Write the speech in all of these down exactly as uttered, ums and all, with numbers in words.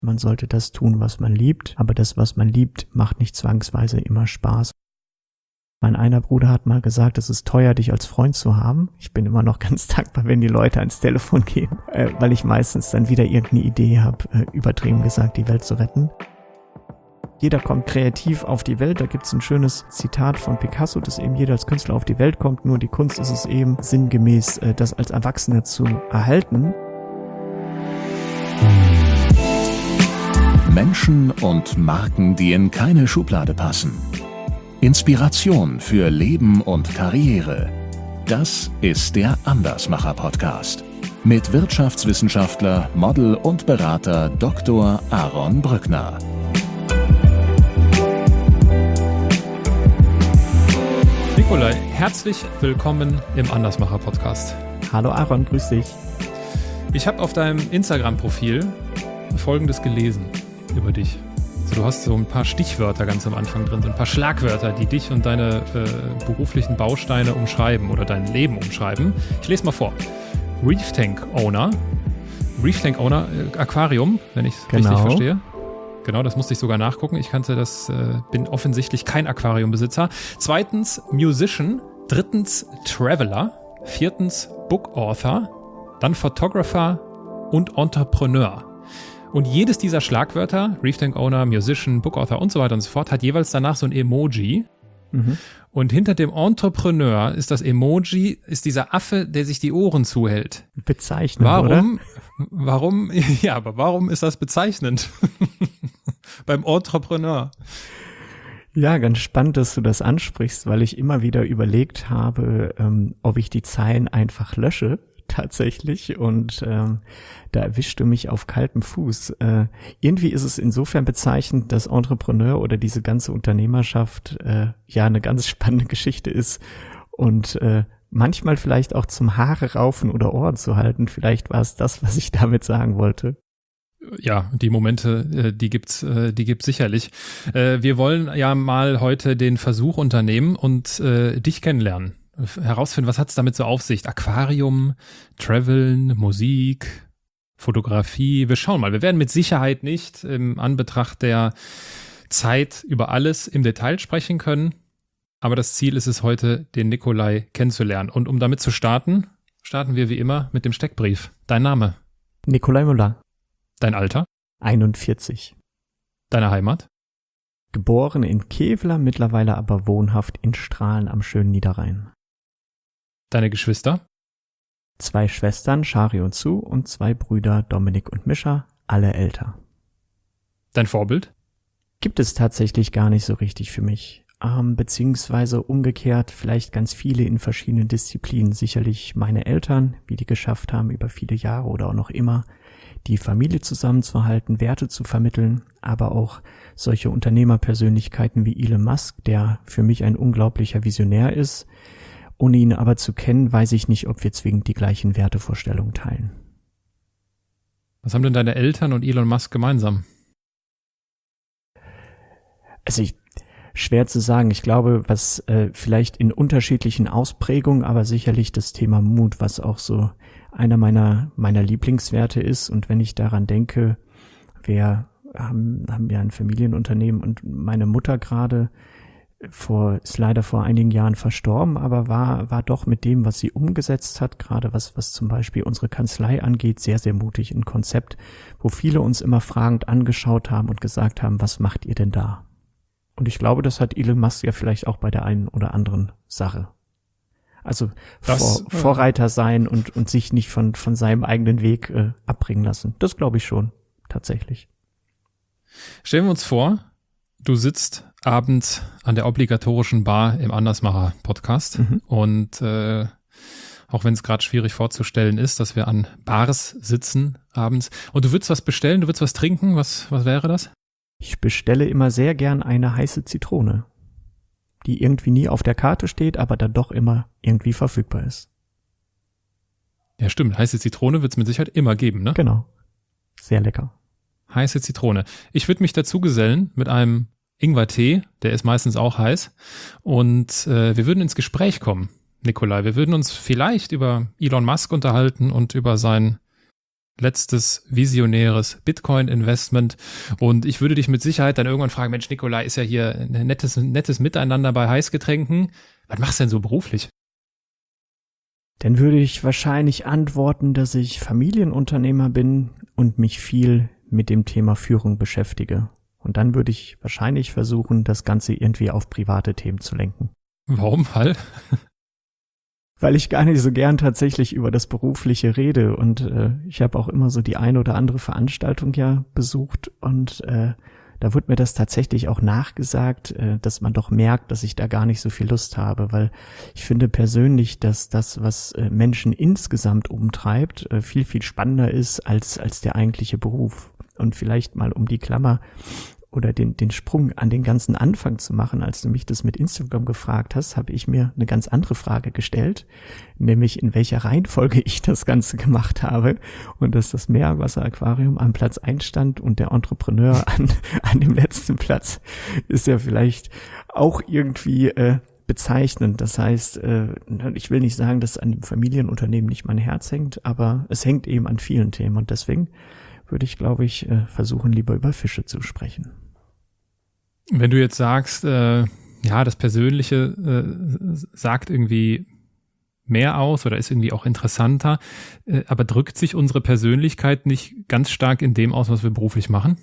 Man sollte das tun, was man liebt, aber das, was man liebt, macht nicht zwangsweise immer Spaß. Mein einer Bruder hat mal gesagt, es ist teuer, dich als Freund zu haben. Ich bin immer noch ganz dankbar, wenn die Leute ans Telefon gehen, äh, weil ich meistens dann wieder irgendeine Idee habe, äh, übertrieben gesagt, die Welt zu retten. Jeder kommt kreativ auf die Welt. Da gibt's ein schönes Zitat von Picasso, dass eben jeder als Künstler auf die Welt kommt. Nur die Kunst ist es eben, sinngemäß äh, das als Erwachsener zu erhalten. Menschen und Marken, die in keine Schublade passen. Inspiration für Leben und Karriere. Das ist der Andersmacher-Podcast mit Wirtschaftswissenschaftler, Model und Berater Doktor Aaron Brückner. Nikolai, herzlich willkommen im Andersmacher-Podcast. Hallo Aaron, grüß dich. Ich habe auf deinem Instagram-Profil Folgendes gelesen über dich. Also du hast so ein paar Stichwörter ganz am Anfang drin, so ein paar Schlagwörter, die dich und deine äh, beruflichen Bausteine umschreiben oder dein Leben umschreiben. Ich lese mal vor. Reef Tank Owner. Reef Tank Owner, äh, Aquarium, wenn ich es Genau. richtig verstehe. Genau, das musste ich sogar nachgucken. Ich kannte das, äh, bin offensichtlich kein Aquariumbesitzer. Zweitens Musician. Drittens Traveler. Viertens Book Author. Dann Photographer und Entrepreneur. Und jedes dieser Schlagwörter, Reef Tank Owner, Musician, Book Author und so weiter und so fort, hat jeweils danach so ein Emoji. Mhm. Und hinter dem Entrepreneur ist das Emoji, ist dieser Affe, der sich die Ohren zuhält. Bezeichnend, Warum, oder? warum, ja, aber warum ist das bezeichnend? Beim Entrepreneur. Ja, ganz spannend, dass du das ansprichst, weil ich immer wieder überlegt habe, ähm, ob ich die Zeilen einfach lösche, tatsächlich. Und ähm, da erwischst du mich auf kaltem Fuß. Äh, irgendwie ist es insofern bezeichnend, dass Entrepreneur oder diese ganze Unternehmerschaft äh, ja eine ganz spannende Geschichte ist und äh, manchmal vielleicht auch zum Haare raufen oder Ohren zu halten. Vielleicht war es das, was ich damit sagen wollte. Ja, die Momente, die gibt's, die gibt's sicherlich. Wir wollen ja mal heute den Versuch unternehmen und dich kennenlernen. Herausfinden, was hat's damit so auf sich? Aquarium, Traveln, Musik, Fotografie. Wir schauen mal. Wir werden mit Sicherheit nicht im Anbetracht der Zeit über alles im Detail sprechen können. Aber das Ziel ist es heute, den Nikolai kennenzulernen. Und um damit zu starten, starten wir wie immer mit dem Steckbrief. Dein Name? Nikolai Müller. Dein Alter? einundvierzig. Deine Heimat? Geboren in Kevlar, mittlerweile aber wohnhaft in Strahlen am schönen Niederrhein. Deine Geschwister? Zwei Schwestern, Shari und Sue, und zwei Brüder, Dominik und Mischa, alle älter. Dein Vorbild? Gibt es tatsächlich gar nicht so richtig für mich. Ähm, beziehungsweise umgekehrt vielleicht ganz viele in verschiedenen Disziplinen. Sicherlich meine Eltern, wie die geschafft haben, über viele Jahre oder auch noch immer, die Familie zusammenzuhalten, Werte zu vermitteln, aber auch solche Unternehmerpersönlichkeiten wie Elon Musk, der für mich ein unglaublicher Visionär ist. Ohne ihn aber zu kennen, weiß ich nicht, ob wir zwingend die gleichen Wertevorstellungen teilen. Was haben denn deine Eltern und Elon Musk gemeinsam? Also ich, schwer zu sagen. Ich glaube, was äh, vielleicht in unterschiedlichen Ausprägungen, aber sicherlich das Thema Mut, was auch so einer meiner meiner Lieblingswerte ist. Und wenn ich daran denke, wir haben, haben ja ein Familienunternehmen und meine Mutter gerade vor ist leider vor einigen Jahren verstorben, aber war war doch mit dem, was sie umgesetzt hat, gerade was was zum Beispiel unsere Kanzlei angeht, sehr, sehr mutig. Ein Konzept, wo viele uns immer fragend angeschaut haben und gesagt haben, was macht ihr denn da? Und ich glaube, das hat Elon Musk ja vielleicht auch bei der einen oder anderen Sache. Also das, vor, Vorreiter sein und und sich nicht von von seinem eigenen Weg äh, abbringen lassen. Das glaube ich schon, tatsächlich. Stellen wir uns vor, du sitzt abends an der obligatorischen Bar im Andersmacher-Podcast mhm. und äh, auch wenn es gerade schwierig vorzustellen ist, dass wir an Bars sitzen abends und du würdest was bestellen, du würdest was trinken, was was wäre das? Ich bestelle immer sehr gern eine heiße Zitrone, die irgendwie nie auf der Karte steht, aber dann doch immer irgendwie verfügbar ist. Ja, stimmt. Heiße Zitrone wird es mit Sicherheit immer geben, ne? Genau. Sehr lecker. Heiße Zitrone. Ich würde mich dazu gesellen mit einem Ingwertee, der ist meistens auch heiß. Und äh, wir würden ins Gespräch kommen, Nikolai. Wir würden uns vielleicht über Elon Musk unterhalten und über sein letztes visionäres Bitcoin-Investment. Und ich würde dich mit Sicherheit dann irgendwann fragen, Mensch, Nikolai, ist ja hier ein nettes, nettes Miteinander bei Heißgetränken. Was machst du denn so beruflich? Dann würde ich wahrscheinlich antworten, dass ich Familienunternehmer bin und mich viel mit dem Thema Führung beschäftige. Und dann würde ich wahrscheinlich versuchen, das Ganze irgendwie auf private Themen zu lenken. Warum, Weil? Weil ich gar nicht so gern tatsächlich über das Berufliche rede. Und äh, ich habe auch immer so die eine oder andere Veranstaltung ja besucht. Und äh, da wird mir das tatsächlich auch nachgesagt, äh, dass man doch merkt, dass ich da gar nicht so viel Lust habe. Weil ich finde persönlich, dass das, was äh, Menschen insgesamt umtreibt, äh, viel, viel spannender ist als als der eigentliche Beruf. Und vielleicht mal um die Klammer oder den den Sprung an den ganzen Anfang zu machen, als du mich das mit Instagram gefragt hast, habe ich mir eine ganz andere Frage gestellt, nämlich in welcher Reihenfolge ich das Ganze gemacht habe und dass das Meerwasseraquarium am Platz eins stand und der Entrepreneur an an dem letzten Platz, ist ja vielleicht auch irgendwie äh, bezeichnend. Das heißt, äh, ich will nicht sagen, dass an dem Familienunternehmen nicht mein Herz hängt, aber es hängt eben an vielen Themen und deswegen würde ich, glaube ich, versuchen, lieber über Fische zu sprechen. Wenn du jetzt sagst, äh, ja, das Persönliche äh, sagt irgendwie mehr aus oder ist irgendwie auch interessanter, äh, aber drückt sich unsere Persönlichkeit nicht ganz stark in dem aus, was wir beruflich machen?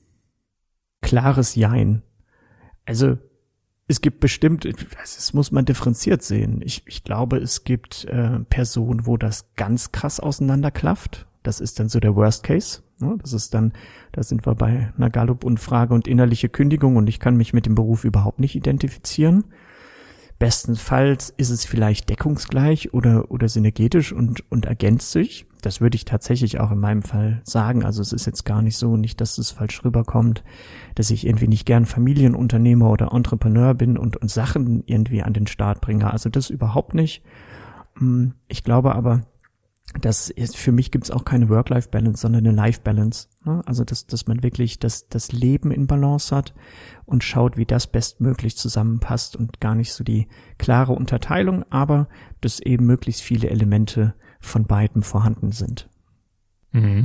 Klares Jein. Also es gibt bestimmt, das muss man differenziert sehen. Ich, ich glaube, es gibt äh, Personen, wo das ganz krass auseinanderklafft. Das ist dann so der Worst Case. Das ist dann, da sind wir bei einer Gallup-Umfrage und innerliche Kündigung und ich kann mich mit dem Beruf überhaupt nicht identifizieren. Bestenfalls ist es vielleicht deckungsgleich oder oder synergetisch und und ergänzt sich. Das würde ich tatsächlich auch in meinem Fall sagen. Also es ist jetzt gar nicht so, nicht, dass es falsch rüberkommt, dass ich irgendwie nicht gern Familienunternehmer oder Entrepreneur bin und und Sachen irgendwie an den Start bringe. Also das überhaupt nicht. Ich glaube aber, das ist, für mich gibt's auch keine Work-Life-Balance, sondern eine Life-Balance. Ne? Also, dass, dass man wirklich das, das Leben in Balance hat und schaut, wie das bestmöglich zusammenpasst und gar nicht so die klare Unterteilung, aber dass eben möglichst viele Elemente von beiden vorhanden sind. Mhm.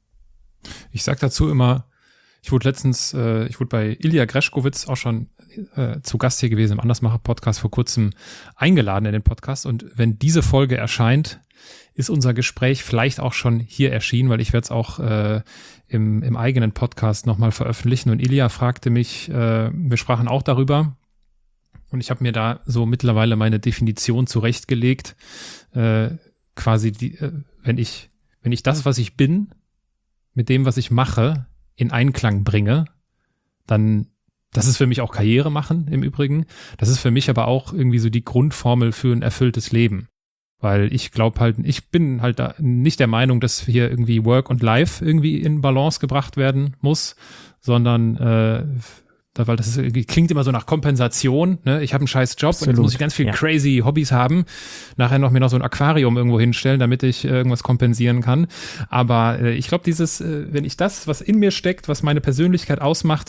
Ich sag dazu immer, ich wurde letztens, äh, ich wurde bei Ilja Greschkowitz auch schon äh, zu Gast hier gewesen im Andersmacher-Podcast vor kurzem eingeladen in den Podcast und wenn diese Folge erscheint, ist unser Gespräch vielleicht auch schon hier erschienen, weil ich werde es auch äh, im, im eigenen Podcast nochmal veröffentlichen. Und Ilja fragte mich, äh, wir sprachen auch darüber und ich habe mir da so mittlerweile meine Definition zurechtgelegt, äh, quasi die, äh, wenn ich, wenn ich das, was ich bin, mit dem, was ich mache, in Einklang bringe, dann, das ist für mich auch Karriere machen im Übrigen, das ist für mich aber auch irgendwie so die Grundformel für ein erfülltes Leben. Weil ich glaube halt, ich bin halt da nicht der Meinung, dass hier irgendwie Work und Life irgendwie in Balance gebracht werden muss, sondern äh, da, weil das ist, klingt immer so nach Kompensation. Ne? Ich habe einen scheiß Job Absolut. Und jetzt muss ich ganz viel ja. crazy Hobbys haben. Nachher noch mir noch so ein Aquarium irgendwo hinstellen, damit ich äh, irgendwas kompensieren kann. Aber äh, ich glaube, dieses, äh, wenn ich das, was in mir steckt, was meine Persönlichkeit ausmacht,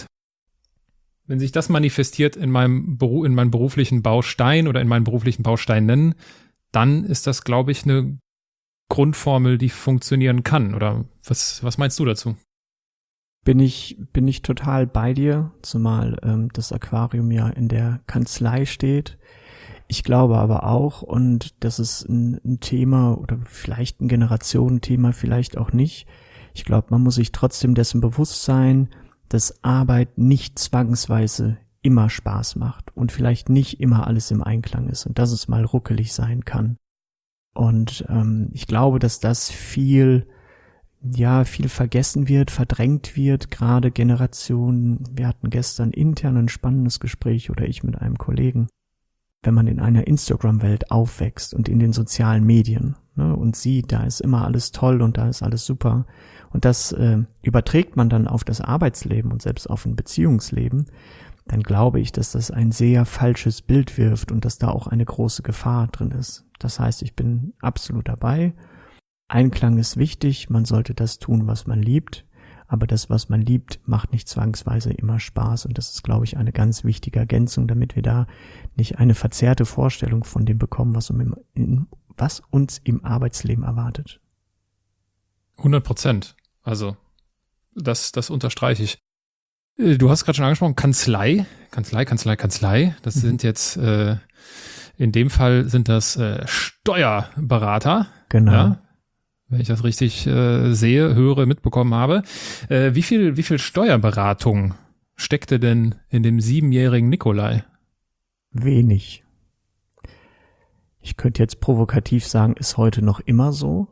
wenn sich das manifestiert in meinem Beruf, in meinem beruflichen Baustein oder in meinen beruflichen Bausteinen, dann ist das, glaube ich, eine Grundformel, die funktionieren kann. Oder was, was meinst du dazu? Bin ich, bin ich total bei dir, zumal ähm, das Aquarium ja in der Kanzlei steht. Ich glaube aber auch, und das ist ein, ein Thema oder vielleicht ein Generationenthema, vielleicht auch nicht. Ich glaube, man muss sich trotzdem dessen bewusst sein, dass Arbeit nicht zwangsweise immer Spaß macht und vielleicht nicht immer alles im Einklang ist und dass es mal ruckelig sein kann. Und ähm, ich glaube, dass das viel, ja, viel vergessen wird, verdrängt wird, gerade Generationen. Wir hatten gestern intern ein spannendes Gespräch oder ich mit einem Kollegen. Wenn man in einer Instagram-Welt aufwächst und in den sozialen Medien, ne, und sieht, da ist immer alles toll und da ist alles super und das äh, überträgt man dann auf das Arbeitsleben und selbst auf ein Beziehungsleben, dann glaube ich, dass das ein sehr falsches Bild wirft und dass da auch eine große Gefahr drin ist. Das heißt, ich bin absolut dabei. Einklang ist wichtig, man sollte das tun, was man liebt, aber das, was man liebt, macht nicht zwangsweise immer Spaß und das ist, glaube ich, eine ganz wichtige Ergänzung, damit wir da nicht eine verzerrte Vorstellung von dem bekommen, was, um im, in, was uns im Arbeitsleben erwartet. hundert Prozent. Also das, das unterstreiche ich. Du hast gerade schon angesprochen, Kanzlei, Kanzlei, Kanzlei, Kanzlei. Das mhm. sind jetzt, äh, in dem Fall sind das äh, Steuerberater. Genau. Ja, wenn ich das richtig äh, sehe, höre, mitbekommen habe. Äh, wie viel, wie viel Steuerberatung steckte denn in dem siebenjährigen Nikolai? Wenig. Ich könnte jetzt provokativ sagen, ist heute noch immer so.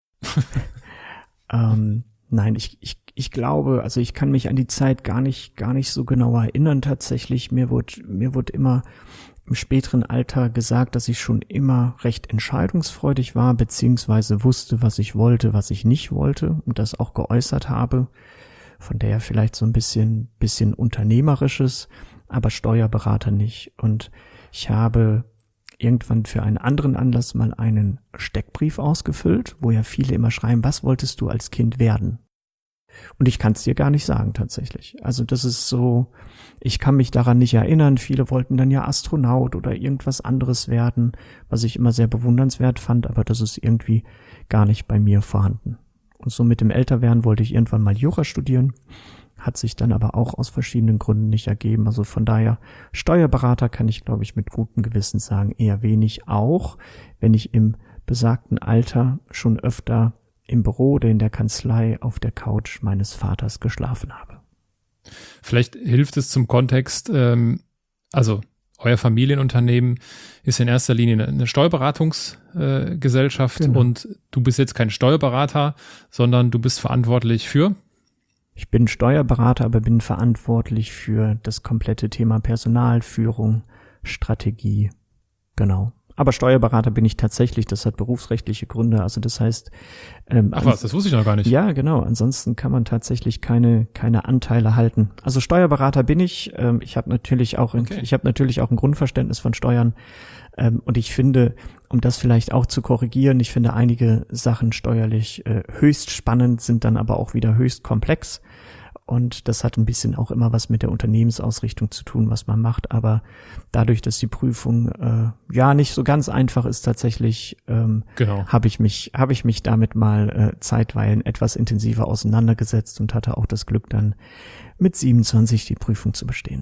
ähm, nein, ich, ich, ich glaube, also ich kann mich an die Zeit gar nicht, gar nicht so genau erinnern tatsächlich. Mir wurde, mir wurde immer im späteren Alter gesagt, dass ich schon immer recht entscheidungsfreudig war, beziehungsweise wusste, was ich wollte, was ich nicht wollte und das auch geäußert habe. Von daher vielleicht so ein bisschen, bisschen Unternehmerisches, aber Steuerberater nicht. Und ich habe irgendwann für einen anderen Anlass mal einen Steckbrief ausgefüllt, wo ja viele immer schreiben, was wolltest du als Kind werden? Und ich kann es dir gar nicht sagen tatsächlich. Also das ist so, ich kann mich daran nicht erinnern. Viele wollten dann ja Astronaut oder irgendwas anderes werden, was ich immer sehr bewundernswert fand, aber das ist irgendwie gar nicht bei mir vorhanden. Und so mit dem Älterwerden wollte ich irgendwann mal Jura studieren, hat sich dann aber auch aus verschiedenen Gründen nicht ergeben. Also von daher, Steuerberater kann ich, glaube ich, mit gutem Gewissen sagen, eher wenig, auch wenn ich im besagten Alter schon öfter im Büro oder in der Kanzlei auf der Couch meines Vaters geschlafen habe. Vielleicht hilft es zum Kontext, ähm, also euer Familienunternehmen ist in erster Linie eine Steuerberatungsgesellschaft äh, genau. Und du bist jetzt kein Steuerberater, sondern du bist verantwortlich für? Ich bin Steuerberater, aber bin verantwortlich für das komplette Thema Personalführung, Strategie, genau. Aber Steuerberater bin ich tatsächlich, das hat berufsrechtliche Gründe, also das heißt... Ähm, Ach was, das wusste ich noch gar nicht. Ja, genau, ansonsten kann man tatsächlich keine keine Anteile halten. Also Steuerberater bin ich, ähm, ich habe natürlich auch okay. ich habe natürlich auch ein Grundverständnis von Steuern ähm, und ich finde, um das vielleicht auch zu korrigieren, ich finde einige Sachen steuerlich äh, höchst spannend, sind dann aber auch wieder höchst komplex. Und das hat ein bisschen auch immer was mit der Unternehmensausrichtung zu tun, was man macht. Aber dadurch, dass die Prüfung äh, ja nicht so ganz einfach ist tatsächlich, ähm, genau. habe ich mich habe ich mich damit mal äh, zeitweilen etwas intensiver auseinandergesetzt und hatte auch das Glück, dann mit siebenundzwanzig die Prüfung zu bestehen.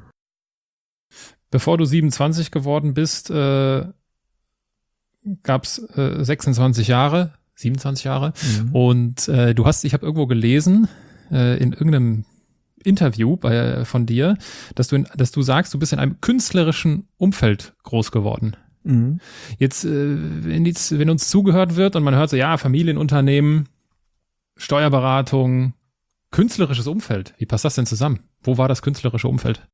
Bevor du siebenundzwanzig geworden bist, äh, gab es äh, sechsundzwanzig Jahre, siebenundzwanzig Jahre. Mhm. Und äh, du hast, ich habe irgendwo gelesen, in irgendeinem Interview bei, von dir, dass du, in, dass du sagst, du bist in einem künstlerischen Umfeld groß geworden. Mhm. Jetzt, wenn, jetzt, wenn uns zugehört wird und man hört so, ja, Familienunternehmen, Steuerberatung, künstlerisches Umfeld. Wie passt das denn zusammen? Wo war das künstlerische Umfeld?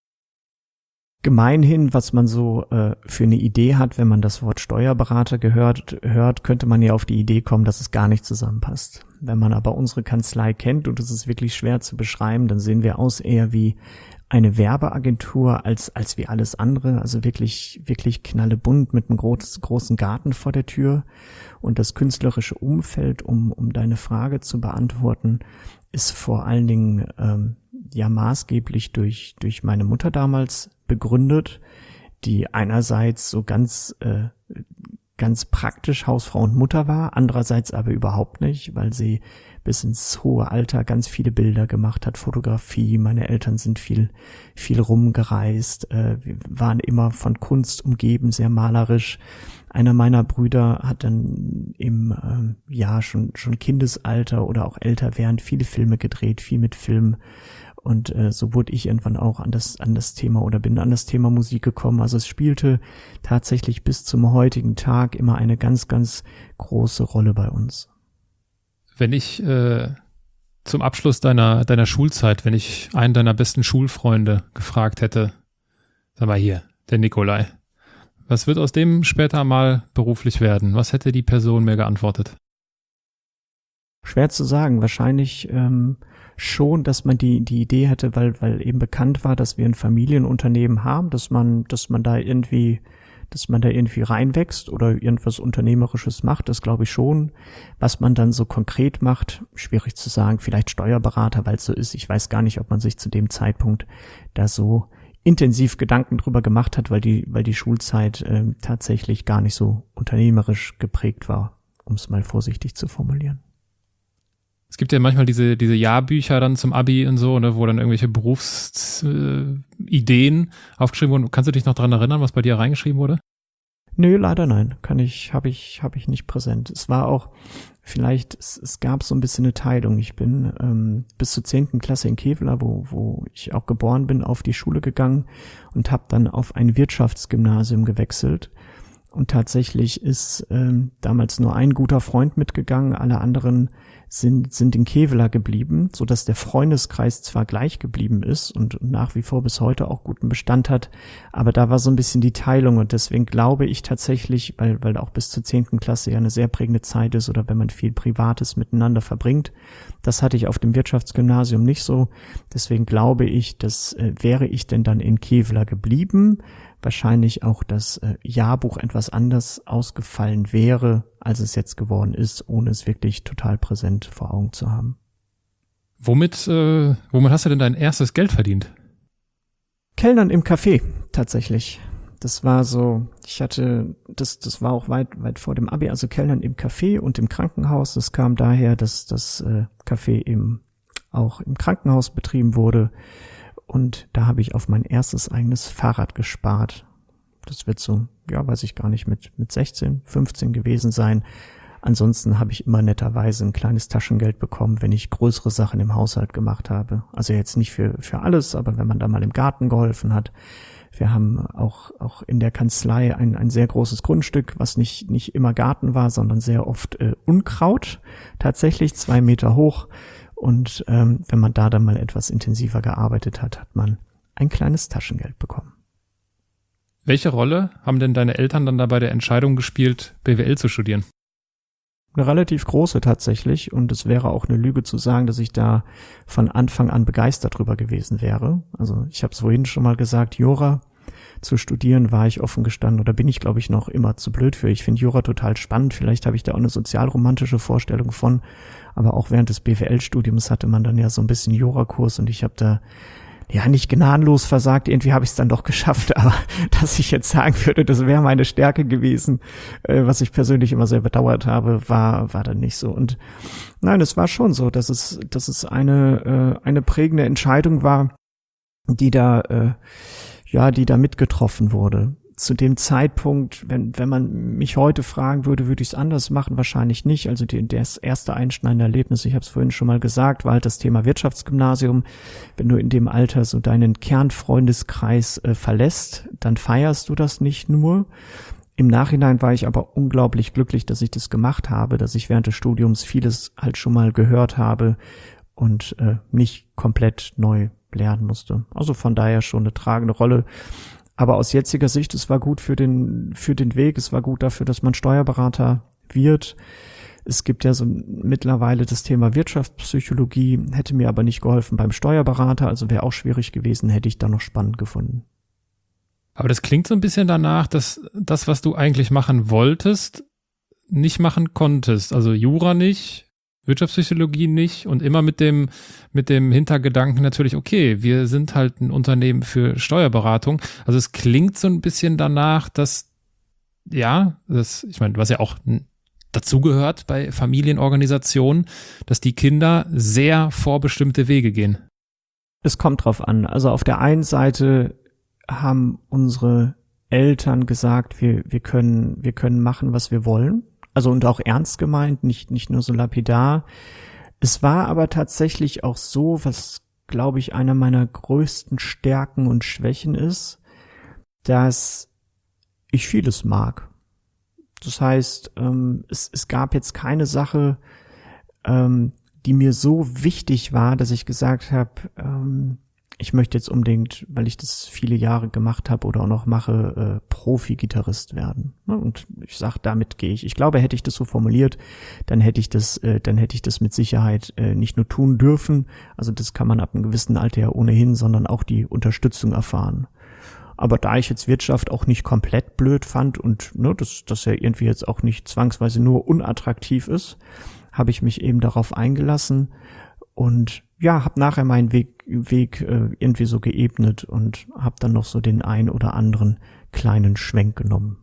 Gemeinhin, was man so äh, für eine Idee hat, wenn man das Wort Steuerberater gehört, hört, könnte man ja auf die Idee kommen, dass es gar nicht zusammenpasst. Wenn man aber unsere Kanzlei kennt, und es ist wirklich schwer zu beschreiben, dann sehen wir aus eher wie eine Werbeagentur als als wie alles andere, also wirklich wirklich knallebunt mit einem groß, großen Garten vor der Tür. Und das künstlerische Umfeld, um um deine Frage zu beantworten, ist vor allen Dingen ähm, ja maßgeblich durch durch meine Mutter damals begründet, die einerseits so ganz äh, ganz praktisch Hausfrau und Mutter war, andererseits aber überhaupt nicht, weil sie bis ins hohe Alter ganz viele Bilder gemacht hat, Fotografie. Meine Eltern sind viel viel rumgereist, äh, wir waren immer von Kunst umgeben, sehr malerisch. Einer meiner Brüder hat dann im äh, ja schon schon Kindesalter oder auch älter während viele Filme gedreht, viel mit Film. Und äh, so wurde ich irgendwann auch an das an das Thema oder bin an das Thema Musik gekommen. Also es spielte tatsächlich bis zum heutigen Tag immer eine ganz, ganz große Rolle bei uns. Wenn ich äh, zum Abschluss deiner deiner Schulzeit, wenn ich einen deiner besten Schulfreunde gefragt hätte, sag mal hier, der Nikolai, was wird aus dem später mal beruflich werden? Was hätte die Person mir geantwortet? Schwer zu sagen. Wahrscheinlich ähm, schon, dass man die die Idee hätte, weil weil eben bekannt war, dass wir ein Familienunternehmen haben, dass man dass man da irgendwie dass man da irgendwie reinwächst oder irgendwas Unternehmerisches macht, das glaube ich schon. Was man dann so konkret macht, schwierig zu sagen, vielleicht Steuerberater, weil es so ist. Ich weiß gar nicht, ob man sich zu dem Zeitpunkt da so intensiv Gedanken drüber gemacht hat, weil die weil die Schulzeit äh, tatsächlich gar nicht so unternehmerisch geprägt war, um es mal vorsichtig zu formulieren. Es gibt ja manchmal diese, diese Jahrbücher dann zum Abi und so, ne, wo dann irgendwelche Berufsideen äh, aufgeschrieben wurden. Kannst du dich noch dran erinnern, was bei dir reingeschrieben wurde? Nö, leider nein. Kann ich, habe ich, habe ich nicht präsent. Es war auch, vielleicht, es, es gab so ein bisschen eine Teilung. Ich bin ähm, bis zur zehnten Klasse in Kevela, wo, wo ich auch geboren bin, auf die Schule gegangen und habe dann auf ein Wirtschaftsgymnasium gewechselt. Und tatsächlich ist ähm, damals nur ein guter Freund mitgegangen, alle anderen sind sind in Kevela geblieben, so dass der Freundeskreis zwar gleich geblieben ist und nach wie vor bis heute auch guten Bestand hat, aber da war so ein bisschen die Teilung und deswegen glaube ich tatsächlich, weil weil auch bis zur zehnten Klasse ja eine sehr prägende Zeit ist oder wenn man viel Privates miteinander verbringt, das hatte ich auf dem Wirtschaftsgymnasium nicht so, deswegen glaube ich, dass äh, wäre ich denn dann in Kevela geblieben, wahrscheinlich auch das äh, Jahrbuch etwas anders ausgefallen wäre, als es jetzt geworden ist, ohne es wirklich total präsent vor Augen zu haben. Womit, äh, womit hast du denn dein erstes Geld verdient? Kellnern im Café, tatsächlich. Das war so, ich hatte, das, das war auch weit, weit vor dem Abi, also Kellnern im Café und im Krankenhaus. Das kam daher, dass das äh, Café eben auch im Krankenhaus betrieben wurde. Und da habe ich auf mein erstes eigenes Fahrrad gespart. Das wird so, ja, weiß ich gar nicht, mit mit sechzehn, fünfzehn gewesen sein. Ansonsten habe ich immer netterweise ein kleines Taschengeld bekommen, wenn ich größere Sachen im Haushalt gemacht habe. Also jetzt nicht für für alles, aber wenn man da mal im Garten geholfen hat. Wir haben auch auch in der Kanzlei ein ein sehr großes Grundstück, was nicht nicht immer Garten war, sondern sehr oft äh, Unkraut. Tatsächlich zwei Meter hoch. Und ähm, wenn man da dann mal etwas intensiver gearbeitet hat, hat man ein kleines Taschengeld bekommen. Welche Rolle haben denn deine Eltern dann da bei der Entscheidung gespielt, B W L zu studieren? Eine relativ große tatsächlich. Und es wäre auch eine Lüge zu sagen, dass ich da von Anfang an begeistert drüber gewesen wäre. Also ich habe es vorhin schon mal gesagt, Jura zu studieren war ich offen gestanden oder bin ich, glaube ich, noch immer zu blöd für. Ich finde Jura total spannend. Vielleicht habe ich da auch eine sozialromantische Vorstellung von. Aber auch während des B W L-Studiums hatte man dann ja so ein bisschen Jurakurs und ich habe da ja nicht gnadenlos versagt. Irgendwie habe ich es dann doch geschafft. Aber dass ich jetzt sagen würde, das wäre meine Stärke gewesen, äh, was ich persönlich immer sehr bedauert habe, war war dann nicht so. Und nein, es war schon so, dass es dass es eine äh, eine prägende Entscheidung war, die da äh, ja, die da mitgetroffen wurde. Zu dem Zeitpunkt, wenn wenn man mich heute fragen würde, würde ich es anders machen? Wahrscheinlich nicht. Also die, das erste einschneidende Erlebnis, ich habe es vorhin schon mal gesagt, war halt das Thema Wirtschaftsgymnasium. Wenn du in dem Alter so deinen Kernfreundeskreis äh, verlässt, dann feierst du das nicht nur. Im Nachhinein war ich aber unglaublich glücklich, dass ich das gemacht habe, dass ich während des Studiums vieles halt schon mal gehört habe und äh, nicht komplett neu lernen musste. Also von daher schon eine tragende Rolle. Aber aus jetziger Sicht, es war gut für den, für den Weg, es war gut dafür, dass man Steuerberater wird. Es gibt ja so mittlerweile das Thema Wirtschaftspsychologie, hätte mir aber nicht geholfen beim Steuerberater, also wäre auch schwierig gewesen, hätte ich da noch spannend gefunden. Aber das klingt so ein bisschen danach, dass das, was du eigentlich machen wolltest, nicht machen konntest. Also Jura nicht, Wirtschaftspsychologie nicht und immer mit dem mit dem Hintergedanken natürlich, okay, wir sind halt ein Unternehmen für Steuerberatung. Also es klingt so ein bisschen danach, dass, ja, das, ich meine, was ja auch dazugehört bei Familienorganisationen, dass die Kinder sehr vorbestimmte Wege gehen. Es kommt drauf an. Also auf der einen Seite haben unsere Eltern gesagt, wir wir können wir können machen, was wir wollen. Also und auch ernst gemeint, nicht nicht nur so lapidar. Es war aber tatsächlich auch so, was, glaube ich, einer meiner größten Stärken und Schwächen ist, dass ich vieles mag. Das heißt, ähm, es, es gab jetzt keine Sache, ähm, die mir so wichtig war, dass ich gesagt habe, ähm, ich möchte jetzt unbedingt, weil ich das viele Jahre gemacht habe oder auch noch mache, äh, Profi-Gitarrist werden. Und ich sag, damit gehe ich. Ich glaube, hätte ich das so formuliert, dann hätte ich das, äh, dann hätte ich das mit Sicherheit äh, nicht nur tun dürfen. Also das kann man ab einem gewissen Alter ja ohnehin, sondern auch die Unterstützung erfahren. Aber da ich jetzt Wirtschaft auch nicht komplett blöd fand und ne, dass das ja irgendwie jetzt auch nicht zwangsweise nur unattraktiv ist, habe ich mich eben darauf eingelassen und ja, habe nachher meinen Weg, Weg äh, irgendwie so geebnet und habe dann noch so den ein oder anderen kleinen Schwenk genommen.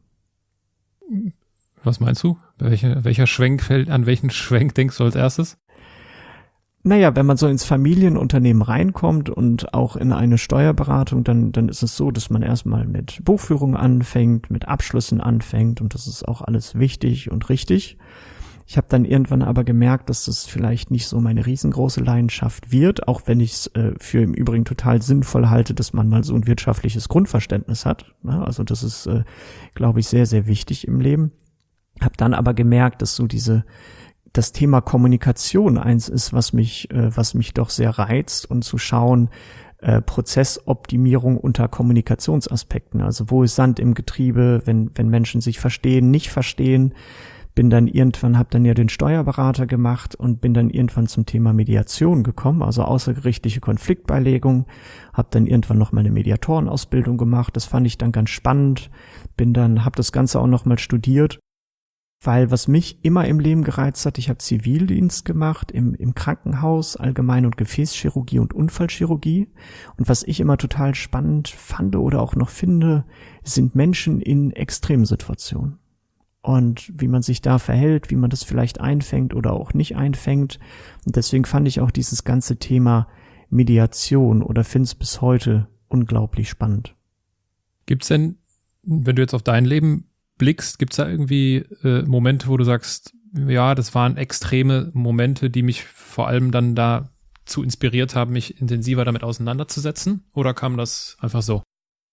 Was meinst du? Welche, welcher Schwenk fällt, an welchen Schwenk denkst du als erstes? Naja, wenn man so ins Familienunternehmen reinkommt und auch in eine Steuerberatung, dann, dann ist es so, dass man erstmal mit Buchführung anfängt, mit Abschlüssen anfängt und das ist auch alles wichtig und richtig. Ich habe dann irgendwann aber gemerkt, dass das vielleicht nicht so meine riesengroße Leidenschaft wird, auch wenn ich es äh, für im Übrigen total sinnvoll halte, dass man mal so ein wirtschaftliches Grundverständnis hat. Ja, also das ist, äh, glaube ich, sehr, sehr wichtig im Leben. Habe dann aber gemerkt, dass so diese das Thema Kommunikation eins ist, was mich, äh, was mich doch sehr reizt und zu schauen, äh, Prozessoptimierung unter Kommunikationsaspekten. Also wo ist Sand im Getriebe, wenn, wenn Menschen sich verstehen, nicht verstehen. Bin dann irgendwann, habe dann ja den Steuerberater gemacht und bin dann irgendwann zum Thema Mediation gekommen, also außergerichtliche Konfliktbeilegung. Habe dann irgendwann noch mal eine Mediatorenausbildung gemacht. Das fand ich dann ganz spannend. Bin dann, habe das Ganze auch noch mal studiert. Weil was mich immer im Leben gereizt hat, ich habe Zivildienst gemacht im, im Krankenhaus, Allgemein- und Gefäßchirurgie und Unfallchirurgie. Und was ich immer total spannend fand oder auch noch finde, sind Menschen in Extremsituationen. Und wie man sich da verhält, wie man das vielleicht einfängt oder auch nicht einfängt. Und deswegen fand ich auch dieses ganze Thema Mediation oder finde es bis heute unglaublich spannend. Gibt's denn, wenn du jetzt auf dein Leben blickst, gibt's da irgendwie äh, Momente, wo du sagst, ja, das waren extreme Momente, die mich vor allem dann dazu inspiriert haben, mich intensiver damit auseinanderzusetzen? Oder kam das einfach so?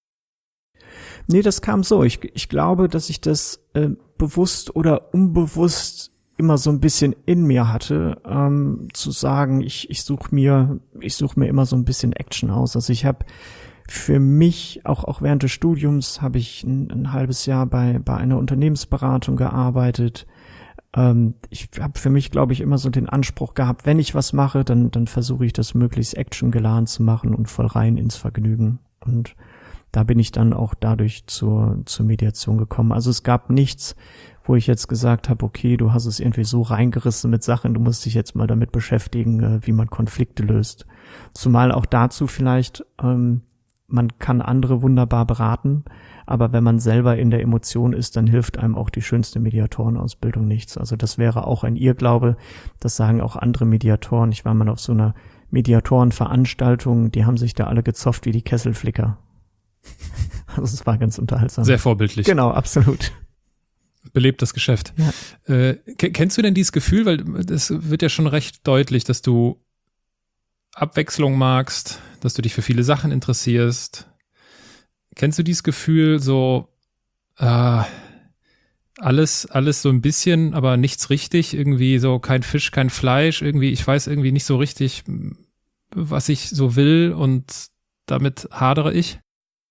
Nee, das kam so. Ich, ich glaube, dass ich das äh, bewusst oder unbewusst immer so ein bisschen in mir hatte, ähm, zu sagen, ich, ich suche mir, ich suche mir immer so ein bisschen Action aus. Also ich habe für mich, auch auch während des Studiums, habe ich ein, ein halbes Jahr bei bei einer Unternehmensberatung gearbeitet. Ähm, ich habe für mich, glaube ich, immer so den Anspruch gehabt, wenn ich was mache, dann dann versuche ich das möglichst actiongeladen zu machen und voll rein ins Vergnügen. Und da bin ich dann auch dadurch zur zur Mediation gekommen. Also es gab nichts, wo ich jetzt gesagt habe, okay, du hast es irgendwie so reingerissen mit Sachen, du musst dich jetzt mal damit beschäftigen, wie man Konflikte löst. Zumal auch dazu vielleicht, ähm, man kann andere wunderbar beraten, aber wenn man selber in der Emotion ist, dann hilft einem auch die schönste Mediatorenausbildung nichts. Also das wäre auch ein Irrglaube, das sagen auch andere Mediatoren. Ich war mal auf so einer Mediatorenveranstaltung, die haben sich da alle gezofft wie die Kesselflicker. Also es war ganz unterhaltsam. Sehr vorbildlich. Genau, absolut. Belebt das Geschäft. Ja. Äh, kennst du denn dieses Gefühl, weil es wird ja schon recht deutlich, dass du Abwechslung magst, dass du dich für viele Sachen interessierst. Kennst du dieses Gefühl, so äh, alles, alles so ein bisschen, aber nichts richtig, irgendwie so kein Fisch, kein Fleisch, irgendwie, ich weiß irgendwie nicht so richtig, was ich so will und damit hadere ich?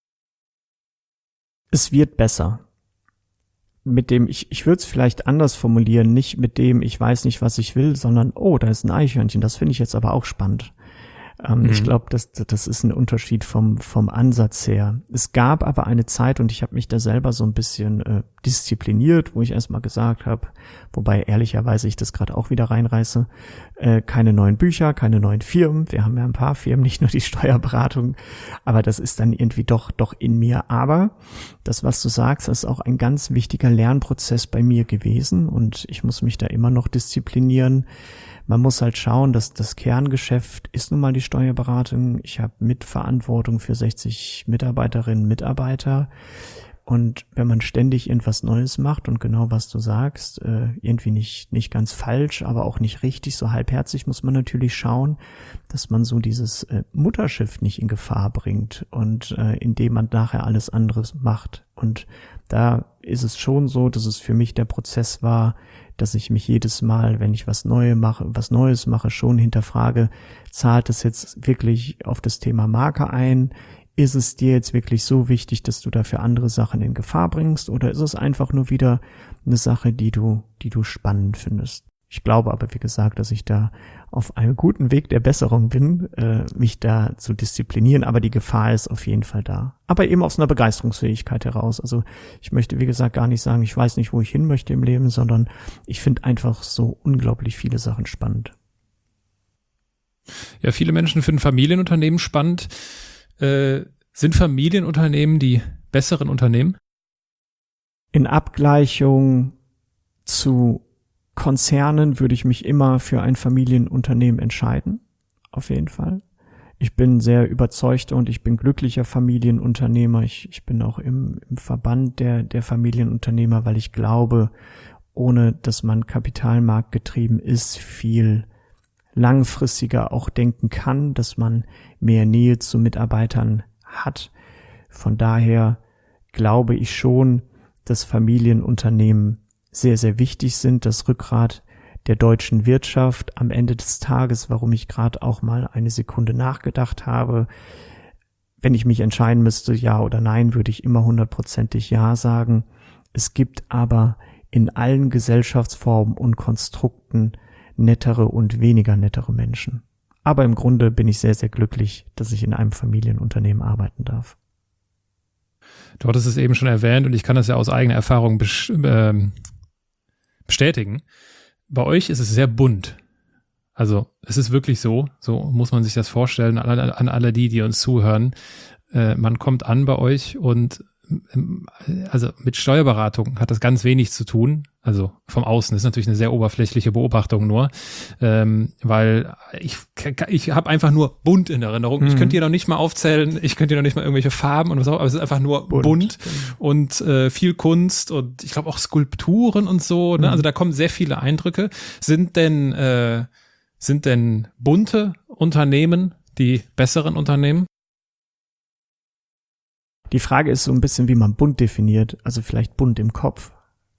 Es wird besser. Mit dem, ich, ich würde es vielleicht anders formulieren, nicht mit dem, ich weiß nicht, was ich will, sondern, oh, da ist ein Eichhörnchen, das finde ich jetzt aber auch spannend. Ähm, mhm. Ich glaube, das, das ist ein Unterschied vom, vom Ansatz her. Es gab aber eine Zeit, und ich habe mich da selber so ein bisschen äh, diszipliniert, wo ich erstmal gesagt habe, wobei ehrlicherweise ich das gerade auch wieder reinreiße, äh, keine neuen Bücher, keine neuen Firmen. Wir haben ja ein paar Firmen, nicht nur die Steuerberatung, aber das ist dann irgendwie doch, doch in mir. Aber das, was du sagst, ist auch ein ganz wichtiger Lernprozess bei mir gewesen und ich muss mich da immer noch disziplinieren. Man muss halt schauen, dass das Kerngeschäft ist nun mal die Steuerberatung. Ich habe Mitverantwortung für sechzig Mitarbeiterinnen und Mitarbeiter. Und wenn man ständig irgendwas Neues macht und genau was du sagst, äh, irgendwie nicht nicht ganz falsch, aber auch nicht richtig, so halbherzig, muss man natürlich schauen, dass man so dieses äh, Mutterschiff nicht in Gefahr bringt und äh, indem man nachher alles anderes macht. Und da ist es schon so, dass es für mich der Prozess war, dass ich mich jedes Mal, wenn ich was Neues mache, was Neues mache, schon hinterfrage, zahlt es jetzt wirklich auf das Thema Marke ein? Ist es dir jetzt wirklich so wichtig, dass du dafür andere Sachen in Gefahr bringst, oder ist es einfach nur wieder eine Sache, die du, die du spannend findest? Ich glaube aber, wie gesagt, dass ich da auf einem guten Weg der Besserung bin, äh, mich da zu disziplinieren, aber die Gefahr ist auf jeden Fall da. Aber eben aus einer Begeisterungsfähigkeit heraus. Also ich möchte, wie gesagt, gar nicht sagen, ich weiß nicht, wo ich hin möchte im Leben, sondern ich finde einfach so unglaublich viele Sachen spannend. Ja, viele Menschen finden Familienunternehmen spannend. Äh, sind Familienunternehmen die besseren Unternehmen? In Abgleichung zu Konzernen würde ich mich immer für ein Familienunternehmen entscheiden, auf jeden Fall. Ich bin sehr überzeugter und ich bin glücklicher Familienunternehmer. Ich, ich bin auch im, im Verband der, der Familienunternehmer, weil ich glaube, ohne dass man kapitalmarktgetrieben ist, viel langfristiger auch denken kann, dass man mehr Nähe zu Mitarbeitern hat. Von daher glaube ich schon, dass Familienunternehmen sehr, sehr wichtig sind, das Rückgrat der deutschen Wirtschaft am Ende des Tages, warum ich gerade auch mal eine Sekunde nachgedacht habe. Wenn ich mich entscheiden müsste, ja oder nein, würde ich immer hundertprozentig ja sagen. Es gibt aber in allen Gesellschaftsformen und Konstrukten nettere und weniger nettere Menschen. Aber im Grunde bin ich sehr, sehr glücklich, dass ich in einem Familienunternehmen arbeiten darf. Du hattest es eben schon erwähnt und ich kann das ja aus eigener Erfahrung bestätigen. Bei euch ist es sehr bunt. Also es ist wirklich so, so muss man sich das vorstellen, an, an alle die, die uns zuhören. Äh, man kommt an bei euch und ähm, also mit Steuerberatung hat das ganz wenig zu tun. Also vom Außen, das ist natürlich eine sehr oberflächliche Beobachtung nur, ähm, weil ich ich habe einfach nur bunt in Erinnerung. Mhm. Ich könnte dir noch nicht mal aufzählen, ich könnte dir noch nicht mal irgendwelche Farben und was auch, aber es ist einfach nur bunt, bunt und äh, viel Kunst und ich glaube auch Skulpturen und so. Ne? Mhm. Also da kommen sehr viele Eindrücke. Sind denn äh, sind denn bunte Unternehmen die besseren Unternehmen? Die Frage ist so ein bisschen, wie man bunt definiert. Also vielleicht bunt im Kopf.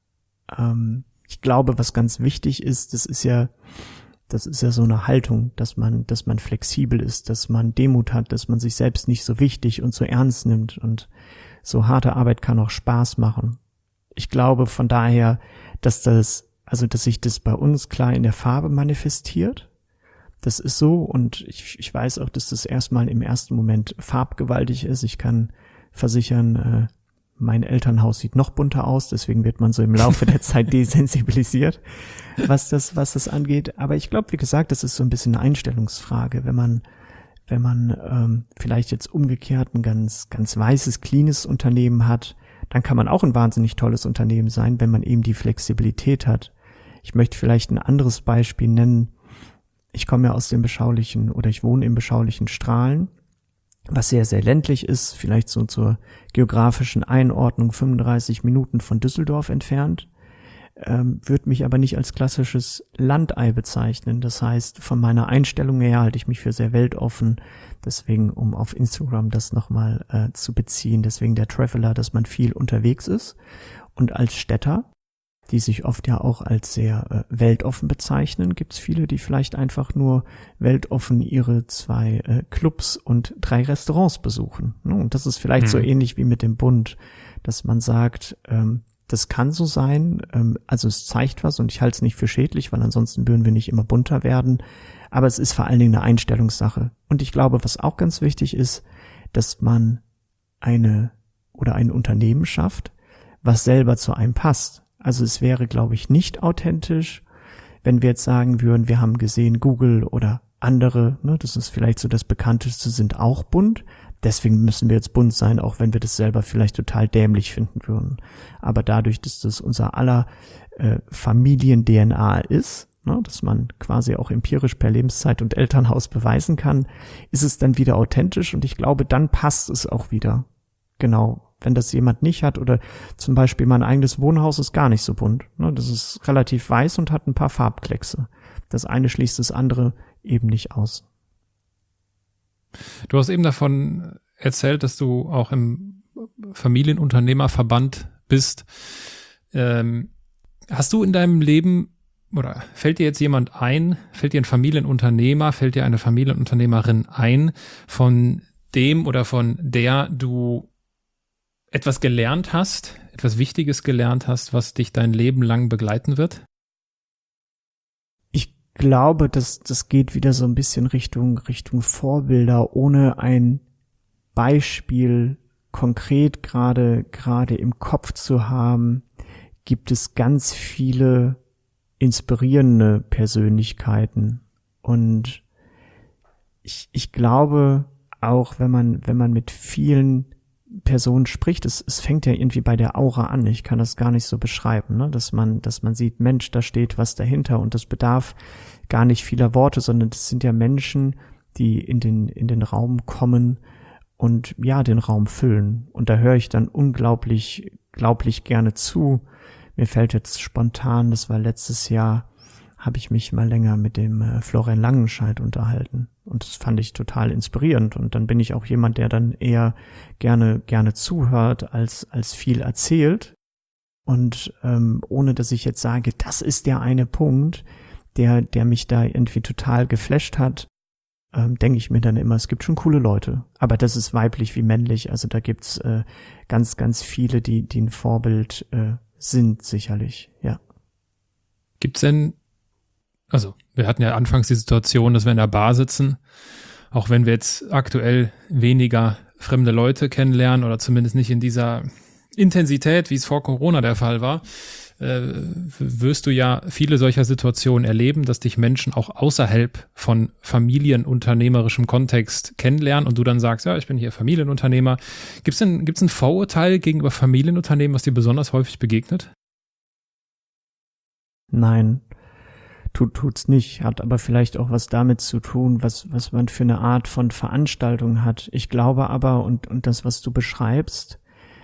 Ich glaube, was ganz wichtig ist, das ist ja, das ist ja so eine Haltung, dass man, dass man flexibel ist, dass man Demut hat, dass man sich selbst nicht so wichtig und so ernst nimmt und so harte Arbeit kann auch Spaß machen. Ich glaube von daher, dass das, also dass sich das bei uns klar in der Farbe manifestiert. Das ist so und ich, ich weiß auch, dass das erstmal im ersten Moment farbgewaltig ist. Ich kann versichern, äh, mein Elternhaus sieht noch bunter aus, deswegen wird man so im Laufe der Zeit desensibilisiert, was das, was das angeht. Aber ich glaube, wie gesagt, das ist so ein bisschen eine Einstellungsfrage. Wenn man, wenn man ähm, vielleicht jetzt umgekehrt ein ganz, ganz weißes, cleanes Unternehmen hat, dann kann man auch ein wahnsinnig tolles Unternehmen sein, wenn man eben die Flexibilität hat. Ich möchte vielleicht ein anderes Beispiel nennen. Ich komme ja aus dem beschaulichen oder ich wohne im beschaulichen Strahlen, was sehr, sehr ländlich ist, vielleicht so zur geografischen Einordnung fünfunddreißig Minuten von Düsseldorf entfernt, ähm, würde mich aber nicht als klassisches Landei bezeichnen. Das heißt, von meiner Einstellung her halte ich mich für sehr weltoffen, deswegen, um auf Instagram das nochmal äh, zu beziehen, deswegen der Traveler, dass man viel unterwegs ist und als Städter, die sich oft ja auch als sehr äh, weltoffen bezeichnen, gibt es viele, die vielleicht einfach nur weltoffen ihre zwei äh, Clubs und drei Restaurants besuchen. Ne? Und das ist vielleicht hm. so ähnlich wie mit dem Bund, dass man sagt, ähm, das kann so sein, ähm, also es zeigt was und ich halte es nicht für schädlich, weil ansonsten würden wir nicht immer bunter werden, aber es ist vor allen Dingen eine Einstellungssache. Und ich glaube, was auch ganz wichtig ist, dass man eine oder ein Unternehmen schafft, was selber zu einem passt. Also es wäre, glaube ich, nicht authentisch, wenn wir jetzt sagen würden, wir haben gesehen, Google oder andere, ne, das ist vielleicht so das Bekannteste, sind auch bunt. Deswegen müssen wir jetzt bunt sein, auch wenn wir das selber vielleicht total dämlich finden würden. Aber dadurch, dass das unser aller äh, Familien-D N A ist, ne, dass man quasi auch empirisch per Lebenszeit und Elternhaus beweisen kann, ist es dann wieder authentisch und ich glaube, dann passt es auch wieder. Genau. Wenn das jemand nicht hat oder zum Beispiel mein eigenes Wohnhaus ist gar nicht so bunt. Ne? Das ist relativ weiß und hat ein paar Farbkleckse. Das eine schließt das andere eben nicht aus. Du hast eben davon erzählt, dass du auch im Familienunternehmerverband bist. Ähm, hast du in deinem Leben oder fällt dir jetzt jemand ein, fällt dir ein Familienunternehmer, fällt dir eine Familienunternehmerin ein, von dem oder von der du etwas gelernt hast, etwas Wichtiges gelernt hast, was dich dein Leben lang begleiten wird? Ich glaube, dass das geht wieder so ein bisschen Richtung Richtung Vorbilder, ohne ein Beispiel konkret gerade gerade im Kopf zu haben, gibt es ganz viele inspirierende Persönlichkeiten und ich ich glaube auch, wenn man wenn man mit vielen Person spricht, es, es fängt ja irgendwie bei der Aura an. Ich kann das gar nicht so beschreiben, ne? Dass man, dass man sieht, Mensch, da steht was dahinter und das bedarf gar nicht vieler Worte, sondern das sind ja Menschen, die in den, in den Raum kommen und ja, den Raum füllen. Und da höre ich dann unglaublich, glaublich gerne zu. Mir fällt jetzt spontan, das war letztes Jahr, habe ich mich mal länger mit dem äh, Florian Langenscheidt unterhalten. Und das fand ich total inspirierend. Und dann bin ich auch jemand, der dann eher gerne, gerne zuhört, als, als viel erzählt. Und ähm, ohne, dass ich jetzt sage, das ist der eine Punkt, der, der mich da irgendwie total geflasht hat, ähm, denke ich mir dann immer, es gibt schon coole Leute. Aber das ist weiblich wie männlich. Also da gibt's äh, ganz, ganz viele, die, die ein Vorbild äh, sind, sicherlich, ja. Gibt's denn, also wir hatten ja anfangs die Situation, dass wir in der Bar sitzen, auch wenn wir jetzt aktuell weniger fremde Leute kennenlernen oder zumindest nicht in dieser Intensität, wie es vor Corona der Fall war, äh, wirst du ja viele solcher Situationen erleben, dass dich Menschen auch außerhalb von familienunternehmerischem Kontext kennenlernen und du dann sagst, ja, ich bin hier Familienunternehmer. Gibt's denn, gibt's ein Vorurteil gegenüber Familienunternehmen, was dir besonders häufig begegnet? Nein, tut, tut's nicht, hat aber vielleicht auch was damit zu tun, was, was man für eine Art von Veranstaltung hat. Ich glaube aber, und, und das, was du beschreibst,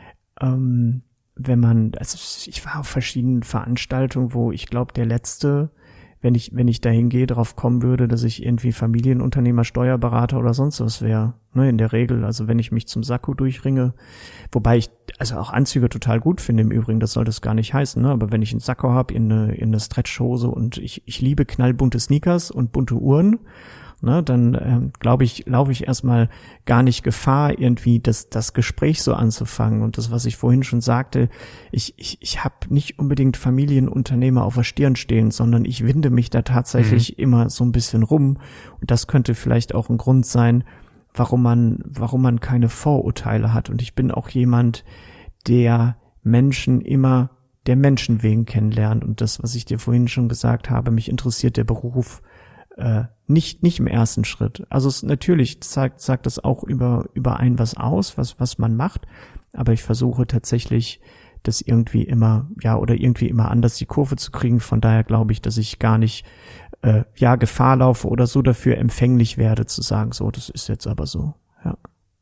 ähm, wenn man, also ich war auf verschiedenen Veranstaltungen, wo ich glaube, der letzte, wenn ich, wenn ich dahin gehe, drauf kommen würde, dass ich irgendwie Familienunternehmer, Steuerberater oder sonst was wäre, ne, in der Regel, also wenn ich mich zum Sakko durchringe, wobei ich, also auch Anzüge total gut finde im Übrigen, das soll das gar nicht heißen, ne, aber wenn ich einen Sakko habe, in eine, in eine Stretchhose und ich, ich liebe knallbunte Sneakers und bunte Uhren, ne, dann ähm, glaube ich, laufe ich erstmal gar nicht Gefahr, irgendwie das das Gespräch so anzufangen. Und das, was ich vorhin schon sagte, ich ich ich habe nicht unbedingt Familienunternehmer auf der Stirn stehen, sondern ich winde mich da tatsächlich mhm. immer so ein bisschen rum. Und das könnte vielleicht auch ein Grund sein, warum man warum man keine Vorurteile hat. Und ich bin auch jemand, der Menschen immer der Menschen wegen kennenlernt. Und das, was ich dir vorhin schon gesagt habe, mich interessiert der Beruf Äh, nicht nicht im ersten Schritt. Also es natürlich sagt sagt das auch über über ein was aus, was was man macht, aber ich versuche tatsächlich das irgendwie immer ja oder irgendwie immer anders die Kurve zu kriegen. Von daher glaube ich, dass ich gar nicht äh, ja Gefahr laufe oder so dafür empfänglich werde zu sagen, so das ist jetzt aber so. Ja.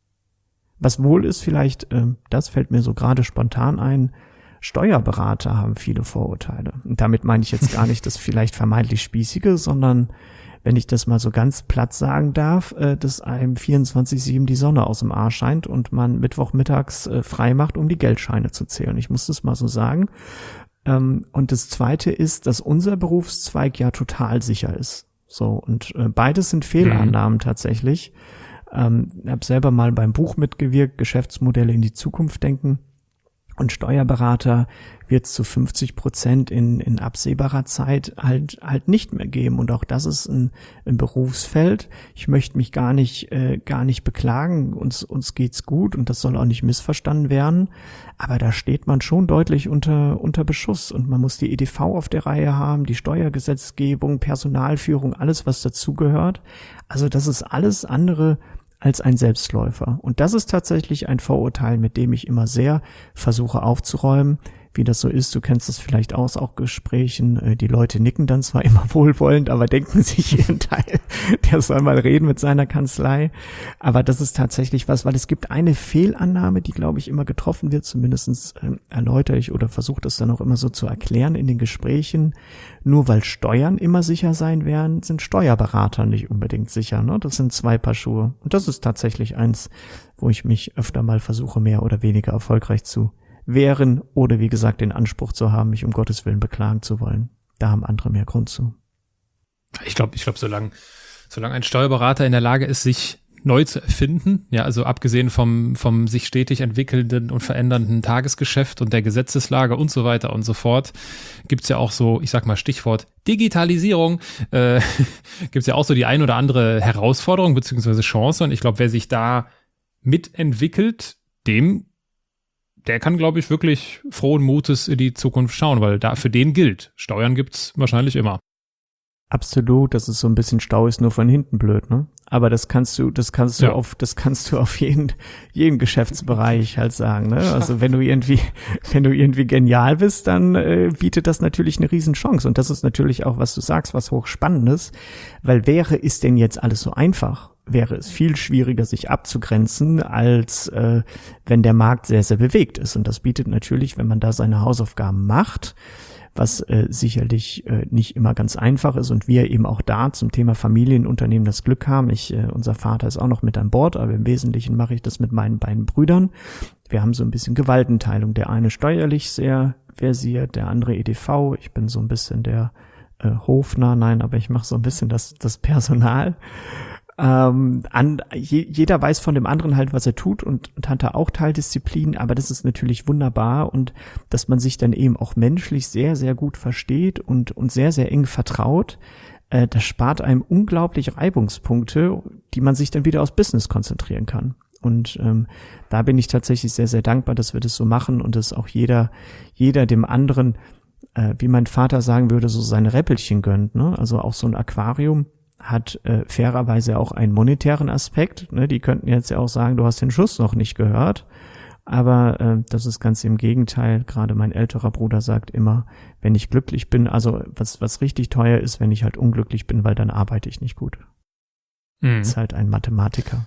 Was wohl ist vielleicht, äh, das fällt mir so gerade spontan ein. Steuerberater haben viele Vorurteile. Und damit meine ich jetzt gar nicht das vielleicht vermeintlich Spießige, sondern wenn ich das mal so ganz platt sagen darf, äh, dass einem vierundzwanzig sieben die Sonne aus dem Arsch scheint und man mittwochmittags äh, frei macht, um die Geldscheine zu zählen. Ich muss das mal so sagen. Ähm, und das Zweite ist, dass unser Berufszweig ja total sicher ist. So, und äh, beides sind Fehlannahmen mhm. tatsächlich. Ähm, ich habe selber mal beim Buch mitgewirkt, Geschäftsmodelle in die Zukunft denken. Und Steuerberater wird es zu fünfzig Prozent in, in absehbarer Zeit halt halt nicht mehr geben. Und auch das ist ein, ein Berufsfeld. Ich möchte mich gar nicht äh, gar nicht beklagen. Uns uns geht's gut und das soll auch nicht missverstanden werden. Aber da steht man schon deutlich unter unter Beschuss und man muss die E D V auf der Reihe haben, die Steuergesetzgebung, Personalführung, alles was dazugehört. Also das ist alles andere als ein Selbstläufer. Und das ist tatsächlich ein Vorurteil, mit dem ich immer sehr versuche aufzuräumen, wie das so ist. Du kennst das vielleicht aus auch Gesprächen. Die Leute nicken dann zwar immer wohlwollend, aber denken sich ihren Teil, der soll mal reden mit seiner Kanzlei. Aber das ist tatsächlich was, weil es gibt eine Fehlannahme, die, glaube ich, immer getroffen wird. Zumindest äh, erläutere ich oder versuche das dann auch immer so zu erklären in den Gesprächen. Nur weil Steuern immer sicher sein werden, sind Steuerberater nicht unbedingt sicher. Ne? Das sind zwei Paar Schuhe. Und das ist tatsächlich eins, wo ich mich öfter mal versuche, mehr oder weniger erfolgreich zu wären oder wie gesagt den Anspruch zu haben, mich um Gottes Willen beklagen zu wollen. Da haben andere mehr Grund zu. Ich glaube, ich glaube, solange, solange ein Steuerberater in der Lage ist, sich neu zu erfinden, ja, also abgesehen vom, vom sich stetig entwickelnden und verändernden Tagesgeschäft und der Gesetzeslage und so weiter und so fort, gibt's ja auch so, ich sag mal Stichwort Digitalisierung, äh, gibt's ja auch so die ein oder andere Herausforderung beziehungsweise Chance und ich glaube, wer sich da mitentwickelt, dem der kann, glaube ich, wirklich frohen Mutes in die Zukunft schauen, weil da für den gilt, Steuern gibt's wahrscheinlich immer. Absolut, dass es so ein bisschen Stau ist, nur von hinten blöd, ne? Aber das kannst du, das kannst du ja. auf, das kannst du auf jeden, jeden Geschäftsbereich halt sagen, ne? Also wenn du irgendwie, wenn du irgendwie genial bist, dann äh, bietet das natürlich eine Riesenchance. Und das ist natürlich auch, was du sagst, was hochspannendes, weil wäre ist denn jetzt alles so einfach? Wäre es viel schwieriger, sich abzugrenzen, als äh, wenn der Markt sehr, sehr bewegt ist. Und das bietet natürlich, wenn man da seine Hausaufgaben macht, was äh, sicherlich äh, nicht immer ganz einfach ist und wir eben auch da zum Thema Familienunternehmen das Glück haben. Ich, äh, unser Vater ist auch noch mit an Bord, aber im Wesentlichen mache ich das mit meinen beiden Brüdern. Wir haben so ein bisschen Gewaltenteilung. Der eine steuerlich sehr versiert, der andere E D V. Ich bin so ein bisschen der äh, Hofner, nein, aber ich mache so ein bisschen das, das Personal. Ähm, an, je, jeder weiß von dem anderen halt, was er tut und, und hat da auch Teildisziplin, aber das ist natürlich wunderbar und dass man sich dann eben auch menschlich sehr, sehr gut versteht und, und sehr, sehr eng vertraut, äh, das spart einem unglaublich Reibungspunkte, die man sich dann wieder aufs Business konzentrieren kann. Und ähm, da bin ich tatsächlich sehr, sehr dankbar, dass wir das so machen und dass auch jeder, jeder dem anderen, äh, wie mein Vater sagen würde, so seine Räppelchen gönnt, ne? Also auch so ein Aquarium hat äh, fairerweise auch einen monetären Aspekt. Ne? Die könnten jetzt ja auch sagen, du hast den Schuss noch nicht gehört. Aber äh, das ist ganz im Gegenteil. Gerade mein älterer Bruder sagt immer, wenn ich glücklich bin, also was was richtig teuer ist, wenn ich halt unglücklich bin, weil dann arbeite ich nicht gut. Mhm. Ist halt ein Mathematiker.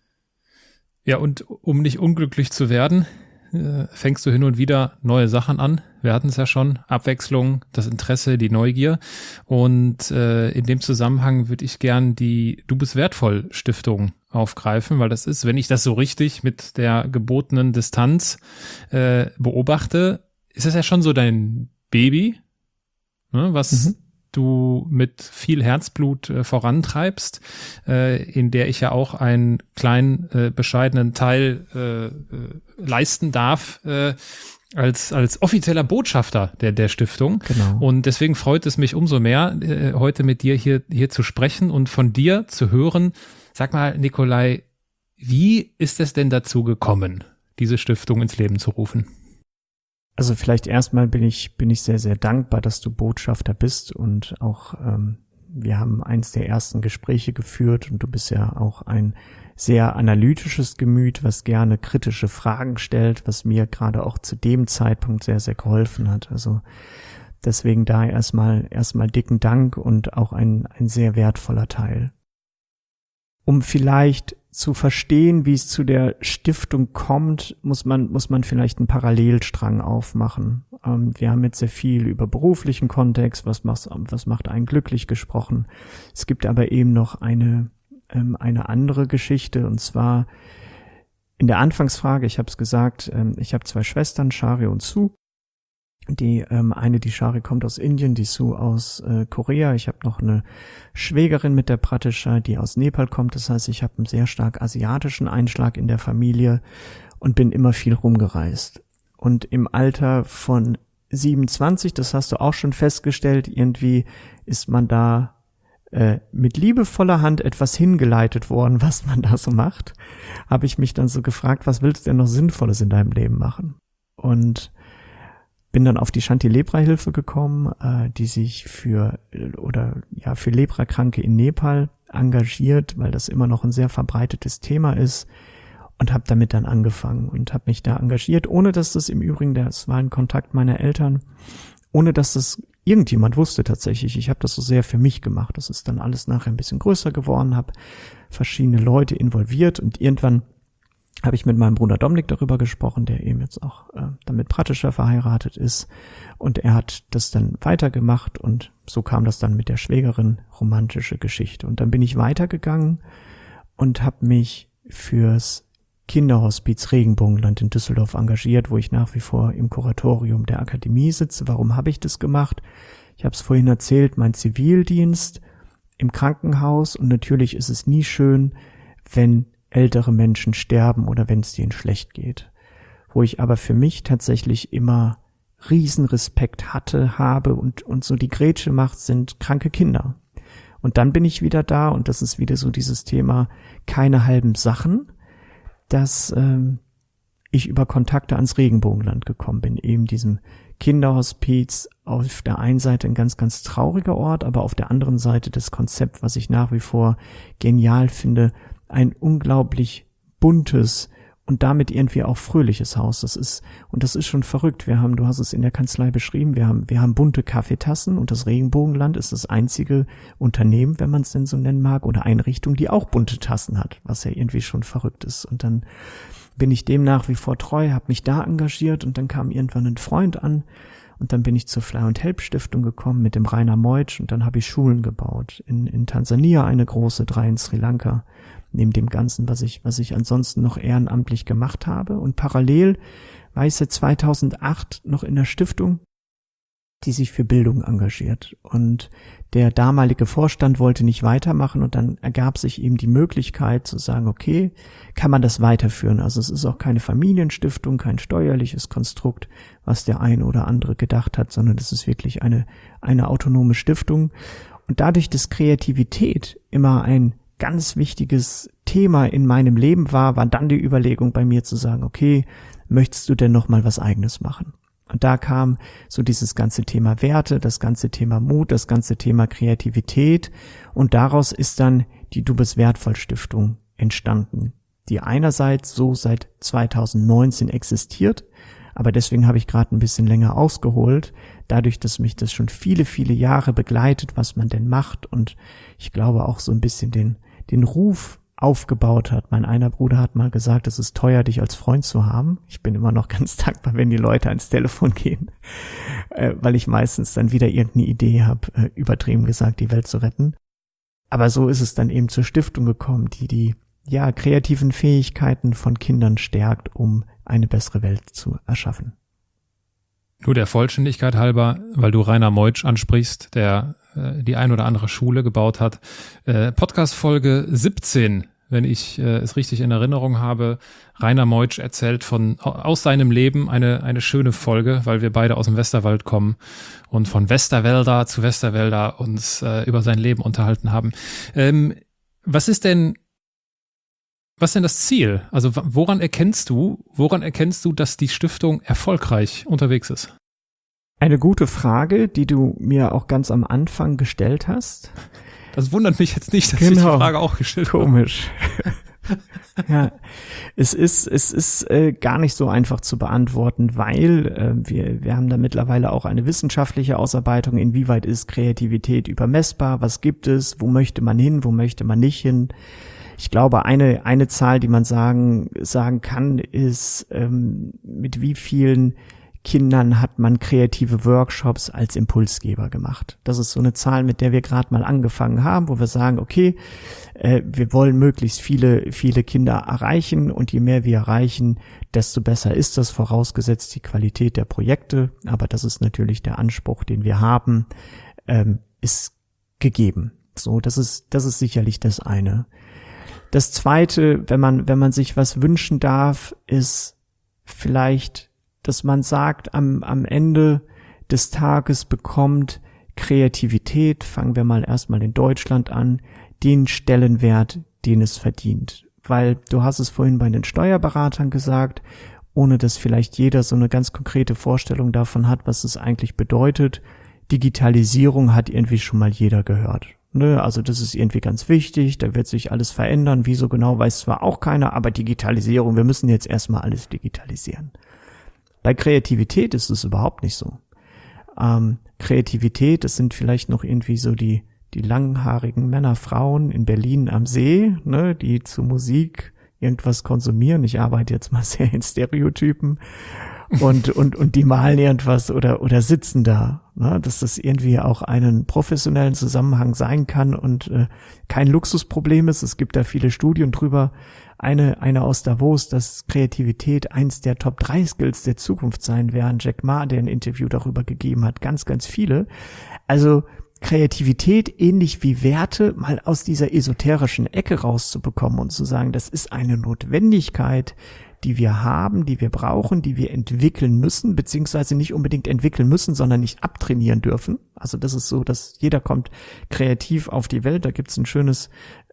Ja, und um nicht unglücklich zu werden, äh, fängst du hin und wieder neue Sachen an. Wir hatten es ja schon, Abwechslung, das Interesse, die Neugier. Und äh, in dem Zusammenhang würde ich gern die Du bist wertvoll Stiftung aufgreifen, weil das ist, wenn ich das so richtig mit der gebotenen Distanz äh, beobachte, ist das ja schon so dein Baby, ne, was mhm. du mit viel Herzblut äh, vorantreibst, äh, in der ich ja auch einen kleinen, äh, bescheidenen Teil äh, äh, leisten darf, äh, als als offizieller Botschafter der der Stiftung. Genau. Und deswegen freut es mich umso mehr, äh, heute mit dir hier hier zu sprechen und von dir zu hören. Sag mal, Nikolai, wie ist es denn dazu gekommen, diese Stiftung ins Leben zu rufen? Also vielleicht erstmal bin ich bin ich sehr, sehr dankbar, dass du Botschafter bist und auch ähm, wir haben eins der ersten Gespräche geführt und du bist ja auch ein sehr analytisches Gemüt, was gerne kritische Fragen stellt, was mir gerade auch zu dem Zeitpunkt sehr, sehr geholfen hat. Also deswegen da erstmal erstmal dicken Dank und auch ein ein sehr wertvoller Teil. Um vielleicht zu verstehen, wie es zu der Stiftung kommt, muss man muss man vielleicht einen Parallelstrang aufmachen. Ähm, wir haben jetzt sehr viel über beruflichen Kontext, was macht, was macht einen glücklich gesprochen. Es gibt aber eben noch eine ähm, eine andere Geschichte und zwar in der Anfangsfrage. Ich habe es gesagt, ähm, ich habe zwei Schwestern, Shari und Sue. Die ähm, eine, die Shari, kommt aus Indien, die Sue aus äh, Korea. Ich habe noch eine Schwägerin mit der Pratischa, die aus Nepal kommt. Das heißt, ich habe einen sehr stark asiatischen Einschlag in der Familie und bin immer viel rumgereist. Und im Alter von siebenundzwanzig, das hast du auch schon festgestellt, irgendwie ist man da äh, mit liebevoller Hand etwas hingeleitet worden, was man da so macht. Habe ich mich dann so gefragt, was willst du denn noch Sinnvolles in deinem Leben machen? Und bin dann auf die Shanti-Lepra-Hilfe gekommen, äh, die sich für oder ja für Leprakranke in Nepal engagiert, weil das immer noch ein sehr verbreitetes Thema ist, und habe damit dann angefangen und habe mich da engagiert, ohne dass das im Übrigen, das war ein Kontakt meiner Eltern, ohne dass das irgendjemand wusste tatsächlich. Ich habe das so sehr für mich gemacht. Das ist dann alles nachher ein bisschen größer geworden, habe verschiedene Leute involviert und irgendwann habe ich mit meinem Bruder Dominik darüber gesprochen, der eben jetzt auch äh, damit Pratischa verheiratet ist, und er hat das dann weitergemacht und so kam das dann mit der Schwägerin, romantische Geschichte. Und dann bin ich weitergegangen und habe mich fürs Kinderhospiz Regenbogenland in Düsseldorf engagiert, wo ich nach wie vor im Kuratorium der Akademie sitze. Warum habe ich das gemacht? Ich habe es vorhin erzählt, mein Zivildienst im Krankenhaus, und natürlich ist es nie schön, wenn ältere Menschen sterben oder wenn es denen schlecht geht. Wo ich aber für mich tatsächlich immer Riesenrespekt hatte, habe und und so die Grätsche macht, sind kranke Kinder. Und dann bin ich wieder da, und das ist wieder so dieses Thema keine halben Sachen, dass ähm, ich über Kontakte ans Regenbogenland gekommen bin, eben diesem Kinderhospiz auf der einen Seite ein ganz, ganz trauriger Ort, aber auf der anderen Seite das Konzept, was ich nach wie vor genial finde, ein unglaublich buntes und damit irgendwie auch fröhliches Haus. Das ist, und das ist schon verrückt. Wir haben, du hast es in der Kanzlei beschrieben, wir haben, wir haben bunte Kaffeetassen und das Regenbogenland ist das einzige Unternehmen, wenn man es denn so nennen mag, oder Einrichtung, die auch bunte Tassen hat, was ja irgendwie schon verrückt ist. Und dann bin ich dem nach wie vor treu, habe mich da engagiert und dann kam irgendwann ein Freund an und dann bin ich zur Fly und Help Stiftung gekommen mit dem Rainer Meutsch und dann habe ich Schulen gebaut. In, in Tansania eine große, drei in Sri Lanka. Neben dem Ganzen, was ich, was ich ansonsten noch ehrenamtlich gemacht habe. Und parallel war ich seit zweitausendacht noch in der Stiftung, die sich für Bildung engagiert. Und der damalige Vorstand wollte nicht weitermachen und dann ergab sich eben die Möglichkeit zu sagen, okay, kann man das weiterführen? Also es ist auch keine Familienstiftung, kein steuerliches Konstrukt, was der eine oder andere gedacht hat, sondern es ist wirklich eine, eine autonome Stiftung. Und dadurch, dass Kreativität immer ein ganz wichtiges Thema in meinem Leben war, war dann die Überlegung bei mir zu sagen, okay, möchtest du denn noch mal was Eigenes machen? Und da kam so dieses ganze Thema Werte, das ganze Thema Mut, das ganze Thema Kreativität und daraus ist dann die Du bist wertvoll Stiftung entstanden, die einerseits so seit zweitausendneunzehn existiert, aber deswegen habe ich gerade ein bisschen länger ausgeholt, dadurch, dass mich das schon viele, viele Jahre begleitet, was man denn macht und ich glaube auch so ein bisschen den den Ruf aufgebaut hat. Mein einer Bruder hat mal gesagt, es ist teuer, dich als Freund zu haben. Ich bin immer noch ganz dankbar, wenn die Leute ans Telefon gehen, äh, weil ich meistens dann wieder irgendeine Idee habe, äh, übertrieben gesagt, die Welt zu retten. Aber so ist es dann eben zur Stiftung gekommen, die die ja kreativen Fähigkeiten von Kindern stärkt, um eine bessere Welt zu erschaffen. Nur der Vollständigkeit halber, weil du Rainer Meutsch ansprichst, der äh, die ein oder andere Schule gebaut hat. Äh, Podcast-Folge siebzehn, wenn ich äh, es richtig in Erinnerung habe. Rainer Meutsch erzählt von aus seinem Leben eine eine schöne Folge, weil wir beide aus dem Westerwald kommen und von Westerwälder zu Westerwälder uns äh, über sein Leben unterhalten haben. Ähm, was ist denn Was ist denn das Ziel? Also woran erkennst du, woran erkennst du, dass die Stiftung erfolgreich unterwegs ist? Eine gute Frage, die du mir auch ganz am Anfang gestellt hast. Das wundert mich jetzt nicht, dass genau. ich die Frage auch gestellt habe. Komisch. Ja, es ist es ist äh, gar nicht so einfach zu beantworten, weil äh, wir wir haben da mittlerweile auch eine wissenschaftliche Ausarbeitung, inwieweit ist Kreativität übermessbar, was gibt es, wo möchte man hin, wo möchte man nicht hin. Ich glaube, eine eine Zahl, die man sagen sagen kann, ist, ähm, mit wie vielen Kindern hat man kreative Workshops als Impulsgeber gemacht. Das ist so eine Zahl, mit der wir gerade mal angefangen haben, wo wir sagen, okay, äh, wir wollen möglichst viele viele Kinder erreichen und je mehr wir erreichen, desto besser ist das, vorausgesetzt die Qualität der Projekte. Aber das ist natürlich der Anspruch, den wir haben, ähm, ist gegeben. So, das ist das ist sicherlich das eine. Das Zweite, wenn man wenn man sich was wünschen darf, ist vielleicht, dass man sagt, am am Ende des Tages bekommt Kreativität, fangen wir mal erstmal in Deutschland an, den Stellenwert, den es verdient. Weil du hast es vorhin bei den Steuerberatern gesagt, ohne dass vielleicht jeder so eine ganz konkrete Vorstellung davon hat, was es eigentlich bedeutet. Digitalisierung hat irgendwie schon mal jeder gehört. Ne, also das ist irgendwie ganz wichtig, da wird sich alles verändern, wieso genau weiß zwar auch keiner, aber Digitalisierung, wir müssen jetzt erstmal alles digitalisieren. Bei Kreativität ist es überhaupt nicht so. Ähm, Kreativität, das sind vielleicht noch irgendwie so die die langhaarigen Männer, Frauen in Berlin am See, ne, die zu Musik irgendwas konsumieren. Ich arbeite jetzt mal sehr in Stereotypen. und und und die malen irgendwas oder oder sitzen da, ne, dass das irgendwie auch einen professionellen Zusammenhang sein kann und äh, kein Luxusproblem ist. Es gibt da viele Studien drüber. Eine eine aus Davos, dass Kreativität eins der Top drei Skills der Zukunft sein werden. Jack Ma, der ein Interview darüber gegeben hat, ganz ganz viele. Also Kreativität, ähnlich wie Werte, mal aus dieser esoterischen Ecke rauszubekommen und zu sagen, das ist eine Notwendigkeit, die wir haben, die wir brauchen, die wir entwickeln müssen, beziehungsweise nicht unbedingt entwickeln müssen, sondern nicht abtrainieren dürfen. Also das ist so, dass jeder kommt kreativ auf die Welt. Da gibt's ein schönes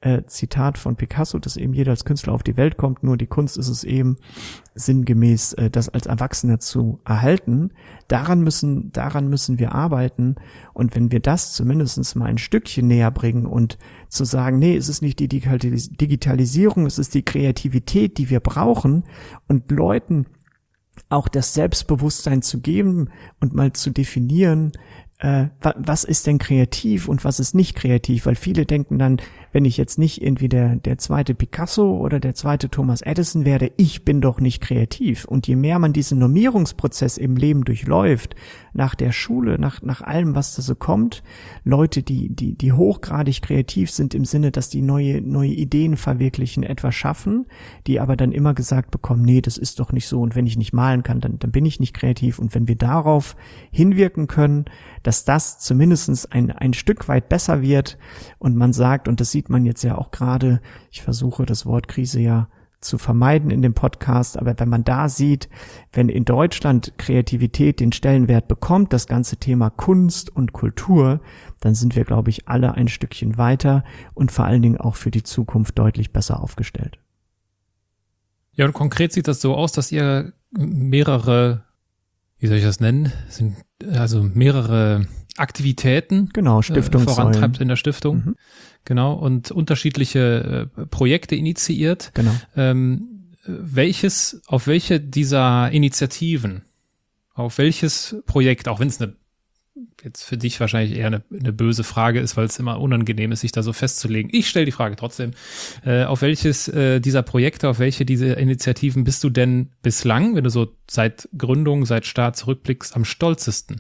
äh, Zitat von Picasso, dass eben jeder als Künstler auf die Welt kommt, nur die Kunst ist es eben sinngemäß, äh, das als Erwachsener zu erhalten. Daran müssen, daran müssen wir arbeiten. Und wenn wir das zumindest mal ein Stückchen näher bringen und zu sagen, nee, es ist nicht die Digitalis- Digitalisierung, es ist die Kreativität, die wir brauchen, und Leuten auch das Selbstbewusstsein zu geben und mal zu definieren, äh, was ist denn kreativ und was ist nicht kreativ, weil viele denken dann, wenn ich jetzt nicht irgendwie der, der zweite Picasso oder der zweite Thomas Edison werde, ich bin doch nicht kreativ. Und je mehr man diesen Normierungsprozess im Leben durchläuft, nach der Schule, nach, nach allem, was da so kommt, Leute, die, die, die hochgradig kreativ sind im Sinne, dass die neue, neue Ideen verwirklichen, etwas schaffen, die aber dann immer gesagt bekommen, nee, das ist doch nicht so, und wenn ich nicht malen kann, dann, dann bin ich nicht kreativ. Und wenn wir darauf hinwirken können, dass das zumindest ein, ein Stück weit besser wird und man sagt, und das sieht man jetzt ja auch gerade, ich versuche das Wort Krise ja zu vermeiden in dem Podcast, aber wenn man da sieht, wenn in Deutschland Kreativität den Stellenwert bekommt, das ganze Thema Kunst und Kultur, dann sind wir, glaube ich, alle ein Stückchen weiter und vor allen Dingen auch für die Zukunft deutlich besser aufgestellt. Ja, und konkret sieht das so aus, dass ihr mehrere, wie soll ich das nennen, sind also mehrere Aktivitäten genau, äh, vorantreibt in der Stiftung. Mhm. Genau, und unterschiedliche äh, Projekte initiiert. Genau. Ähm, welches, auf welche dieser Initiativen, auf welches Projekt, auch wenn es eine jetzt für dich wahrscheinlich eher eine, eine böse Frage ist, weil es immer unangenehm ist, sich da so festzulegen. Ich stelle die Frage trotzdem. Äh, auf welches äh, dieser Projekte, auf welche dieser Initiativen bist du denn bislang, wenn du so seit Gründung, seit Start zurückblickst, am stolzesten?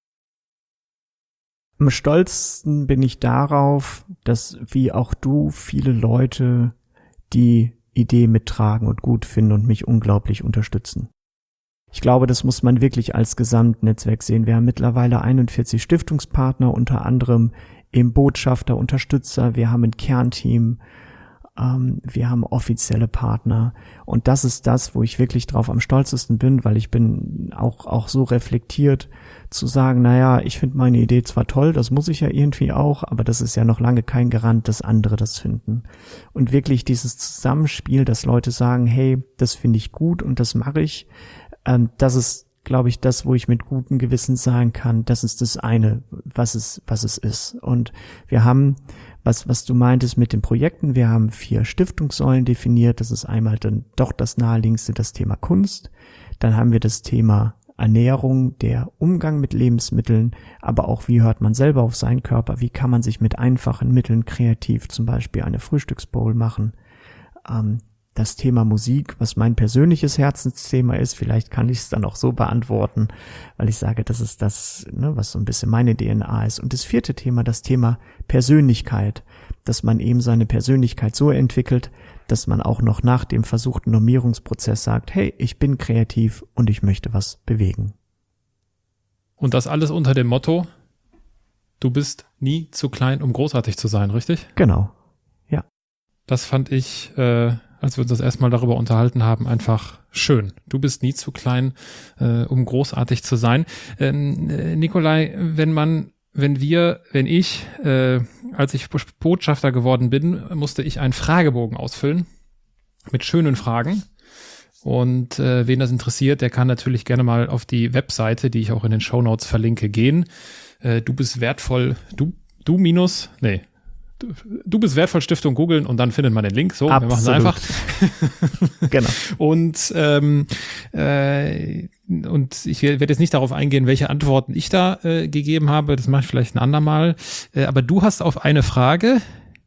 Am stolzesten bin ich darauf, dass wie auch du viele Leute die Idee mittragen und gut finden und mich unglaublich unterstützen. Ich glaube, das muss man wirklich als Gesamtnetzwerk sehen. Wir haben mittlerweile einundvierzig Stiftungspartner, unter anderem eben Botschafter, Unterstützer. Wir haben ein Kernteam. Ähm, wir haben offizielle Partner. Und das ist das, wo ich wirklich drauf am stolzesten bin, weil ich bin auch, auch so reflektiert zu sagen, naja, ich finde meine Idee zwar toll, das muss ich ja irgendwie auch, aber das ist ja noch lange kein Garant, dass andere das finden. Und wirklich dieses Zusammenspiel, dass Leute sagen, hey, das finde ich gut und das mache ich, ähm, das ist, glaube ich, das, wo ich mit gutem Gewissen sagen kann, das ist das eine, was es, was es ist. Und wir haben, was, was du meintest mit den Projekten, wir haben vier Stiftungssäulen definiert. Das ist einmal dann doch das naheliegendste, das Thema Kunst. Dann haben wir das Thema Ernährung, der Umgang mit Lebensmitteln, aber auch, wie hört man selber auf seinen Körper, wie kann man sich mit einfachen Mitteln kreativ zum Beispiel eine Frühstücksbowl machen. Ähm, das Thema Musik, was mein persönliches Herzensthema ist, vielleicht kann ich es dann auch so beantworten, weil ich sage, das ist das, ne, was so ein bisschen meine D N A ist. Und das vierte Thema, das Thema Persönlichkeit, dass man eben seine Persönlichkeit so entwickelt, dass man auch noch nach dem versuchten Normierungsprozess sagt, hey, ich bin kreativ und ich möchte was bewegen. Und das alles unter dem Motto, du bist nie zu klein, um großartig zu sein, richtig? Genau, ja. Das fand ich, äh, als wir uns das erstmal darüber unterhalten haben, einfach schön. Du bist nie zu klein, äh, um großartig zu sein. Ähm, äh, Nikolai, wenn man Wenn wir, wenn ich, äh, als ich Botschafter geworden bin, musste ich einen Fragebogen ausfüllen mit schönen Fragen. Und äh, wen das interessiert, der kann natürlich gerne mal auf die Webseite, die ich auch in den Shownotes verlinke, gehen. Äh, du bist wertvoll, du, du minus, nee, du, du bist wertvoll Stiftung googeln und dann findet man den Link. So, Absolut. Wir machen es einfach. Genau. Und ähm, äh, Und ich werde jetzt nicht darauf eingehen, welche Antworten ich da äh, gegeben habe. Das mache ich vielleicht ein andermal. Äh, aber du hast auf eine Frage,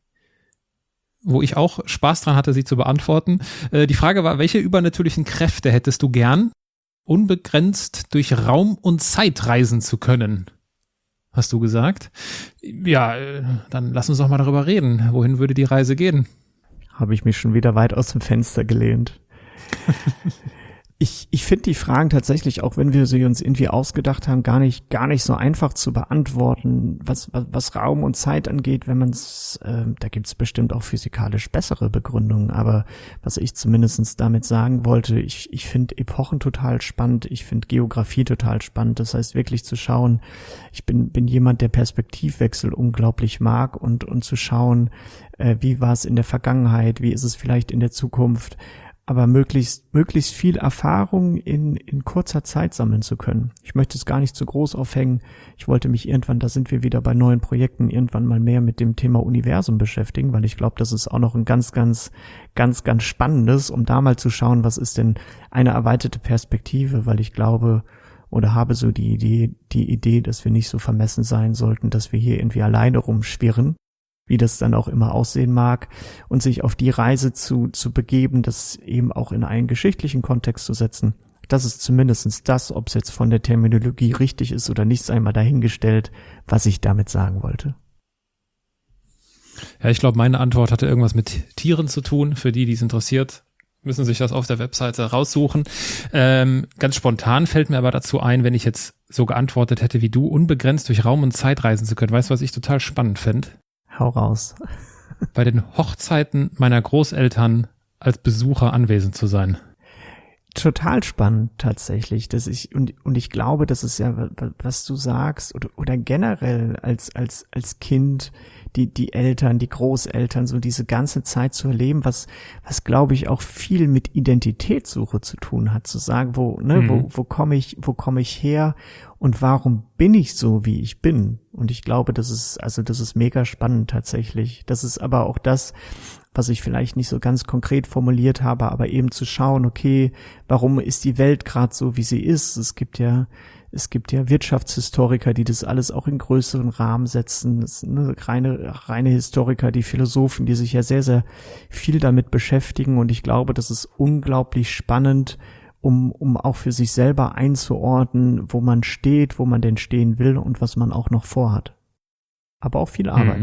wo ich auch Spaß dran hatte, sie zu beantworten. Äh, die Frage war, welche übernatürlichen Kräfte hättest du gern, unbegrenzt durch Raum und Zeit reisen zu können? Hast du gesagt? Ja, äh, dann lass uns doch mal darüber reden. Wohin würde die Reise gehen? Habe ich mich schon wieder weit aus dem Fenster gelehnt. Ich, ich finde die Fragen tatsächlich, auch wenn wir sie uns irgendwie ausgedacht haben, gar nicht, gar nicht so einfach zu beantworten, was, was, was Raum und Zeit angeht, wenn man es, äh, da gibt es bestimmt auch physikalisch bessere Begründungen, aber was ich zumindestens damit sagen wollte, ich, ich finde Epochen total spannend, ich finde Geografie total spannend, das heißt wirklich zu schauen, ich bin, bin jemand, der Perspektivwechsel unglaublich mag und, und zu schauen, äh, wie war es in der Vergangenheit, wie ist es vielleicht in der Zukunft, aber möglichst möglichst viel Erfahrung in in kurzer Zeit sammeln zu können. Ich möchte es gar nicht zu groß aufhängen. Ich wollte mich irgendwann, da sind wir wieder bei neuen Projekten, irgendwann mal mehr mit dem Thema Universum beschäftigen, weil ich glaube, das ist auch noch ein ganz, ganz, ganz, ganz spannendes, um da mal zu schauen, was ist denn eine erweiterte Perspektive, weil ich glaube oder habe so die Idee, die Idee, dass wir nicht so vermessen sein sollten, dass wir hier irgendwie alleine rumschwirren, wie das dann auch immer aussehen mag, und sich auf die Reise zu zu begeben, das eben auch in einen geschichtlichen Kontext zu setzen. Das ist zumindest das, ob es jetzt von der Terminologie richtig ist oder nicht, sei mal dahingestellt, was ich damit sagen wollte. Ja, ich glaube, meine Antwort hatte irgendwas mit Tieren zu tun. Für die, die es interessiert, müssen sich das auf der Webseite raussuchen. Ähm, ganz spontan fällt mir aber dazu ein, wenn ich jetzt so geantwortet hätte wie du, unbegrenzt durch Raum und Zeit reisen zu können. Weißt du, was ich total spannend fände? Hau raus. Bei den Hochzeiten meiner Großeltern als Besucher anwesend zu sein. Total spannend tatsächlich, dass ich und und ich glaube, das ist ja, was du sagst, oder oder generell als als als Kind die die Eltern, die Großeltern, so diese ganze Zeit zu erleben, was was glaube ich auch viel mit Identitätssuche zu tun hat, zu sagen, wo ne, mhm. wo wo komme ich, wo komme ich her und warum bin ich so, wie ich bin? Und ich glaube, das ist also das ist mega spannend tatsächlich. Das ist aber auch das, was ich vielleicht nicht so ganz konkret formuliert habe, aber eben zu schauen, okay, warum ist die Welt gerade so, wie sie ist? Es gibt ja, es gibt ja Wirtschaftshistoriker, die das alles auch in größeren Rahmen setzen. Das sind eine reine, reine Historiker, die Philosophen, die sich ja sehr, sehr viel damit beschäftigen. Und ich glaube, das ist unglaublich spannend, um, um auch für sich selber einzuordnen, wo man steht, wo man denn stehen will und was man auch noch vorhat. Aber auch viel Arbeit. Mhm.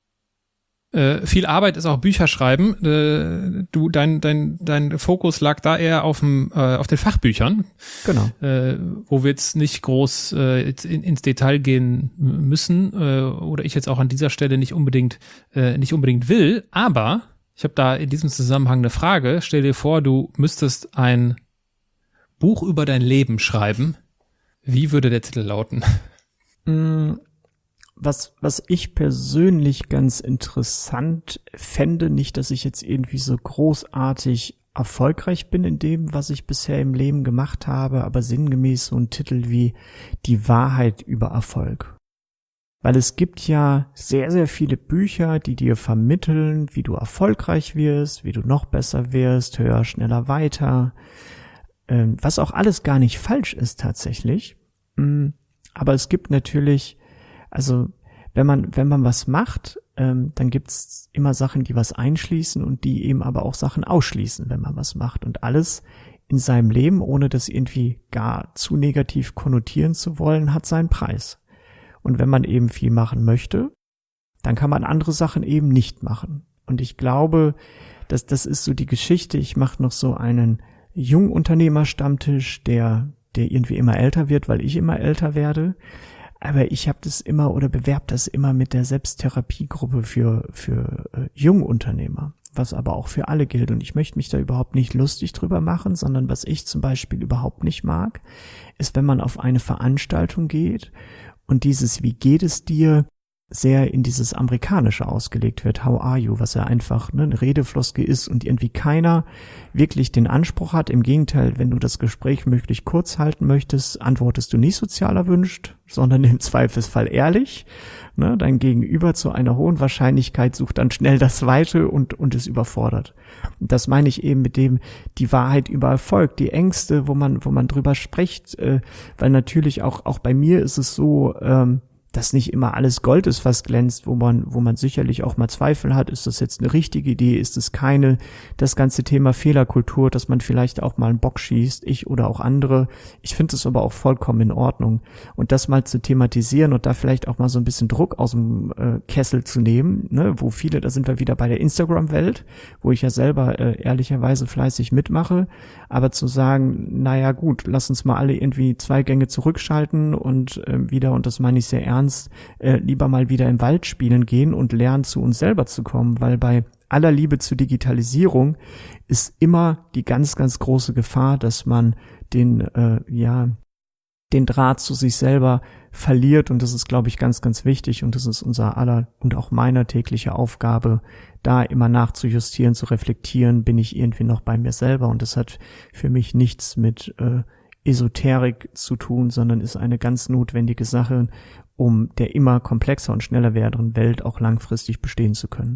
Äh, viel Arbeit ist auch Bücher schreiben. Äh, du, dein, dein, dein Fokus lag da eher auf dem, äh, auf den Fachbüchern. Genau. Äh, wo wir jetzt nicht groß äh, jetzt in, ins Detail gehen müssen, äh, oder ich jetzt auch an dieser Stelle nicht unbedingt, äh, nicht unbedingt will. Aber ich habe da in diesem Zusammenhang eine Frage. Stell dir vor, du müsstest ein Buch über dein Leben schreiben. Wie würde der Titel lauten? Mm. Was, was ich persönlich ganz interessant fände, nicht, dass ich jetzt irgendwie so großartig erfolgreich bin in dem, was ich bisher im Leben gemacht habe, aber sinngemäß so ein Titel wie Die Wahrheit über Erfolg. Weil es gibt ja sehr, sehr viele Bücher, die dir vermitteln, wie du erfolgreich wirst, wie du noch besser wirst, höher, schneller, weiter, was auch alles gar nicht falsch ist tatsächlich. Aber es gibt natürlich Also wenn man wenn man was macht, ähm, dann gibt's immer Sachen, die was einschließen und die eben aber auch Sachen ausschließen, wenn man was macht. Und alles in seinem Leben, ohne das irgendwie gar zu negativ konnotieren zu wollen, hat seinen Preis. Und wenn man eben viel machen möchte, dann kann man andere Sachen eben nicht machen. Und ich glaube, dass das ist so die Geschichte. Ich mache noch so einen Jungunternehmer-Stammtisch, der der irgendwie immer älter wird, weil ich immer älter werde. Aber ich habe das immer oder bewerb das immer mit der Selbsttherapiegruppe für für äh, Jungunternehmer, was aber auch für alle gilt. Und ich möchte mich da überhaupt nicht lustig drüber machen, sondern was ich zum Beispiel überhaupt nicht mag, ist, wenn man auf eine Veranstaltung geht und dieses Wie geht es dir sehr in dieses Amerikanische ausgelegt wird, how are you, was ja einfach ne, eine Redefloskel ist und irgendwie keiner wirklich den Anspruch hat. Im Gegenteil, wenn du das Gespräch möglichst kurz halten möchtest, antwortest du nicht sozial erwünscht, sondern im Zweifelsfall ehrlich. Ne, dein Gegenüber zu einer hohen Wahrscheinlichkeit sucht dann schnell das Weite und, und ist überfordert. Und das meine ich eben mit dem, die Wahrheit über Erfolg, die Ängste, wo man, wo man drüber spricht, äh, weil natürlich auch, auch bei mir ist es so, ähm, dass nicht immer alles Gold ist, was glänzt, wo man, wo man sicherlich auch mal Zweifel hat, ist das jetzt eine richtige Idee, ist es keine, das ganze Thema Fehlerkultur, dass man vielleicht auch mal einen Bock schießt, ich oder auch andere. Ich finde es aber auch vollkommen in Ordnung. Und das mal zu thematisieren und da vielleicht auch mal so ein bisschen Druck aus dem äh, Kessel zu nehmen, ne, wo viele, da sind wir wieder bei der Instagram-Welt, wo ich ja selber äh, ehrlicherweise fleißig mitmache, aber zu sagen, naja gut, lass uns mal alle irgendwie zwei Gänge zurückschalten und äh, wieder, und das meine ich sehr ernst, Äh, lieber mal wieder im Wald spielen gehen und lernen, zu uns selber zu kommen, weil bei aller Liebe zur Digitalisierung ist immer die ganz, ganz große Gefahr, dass man den, äh, ja, den Draht zu sich selber verliert, und das ist, glaube ich, ganz, ganz wichtig, und das ist unser aller und auch meiner tägliche Aufgabe, da immer nachzujustieren, zu reflektieren, bin ich irgendwie noch bei mir selber, und das hat für mich nichts mit äh, Esoterik zu tun, sondern ist eine ganz notwendige Sache, um der immer komplexer und schneller werdenden Welt auch langfristig bestehen zu können.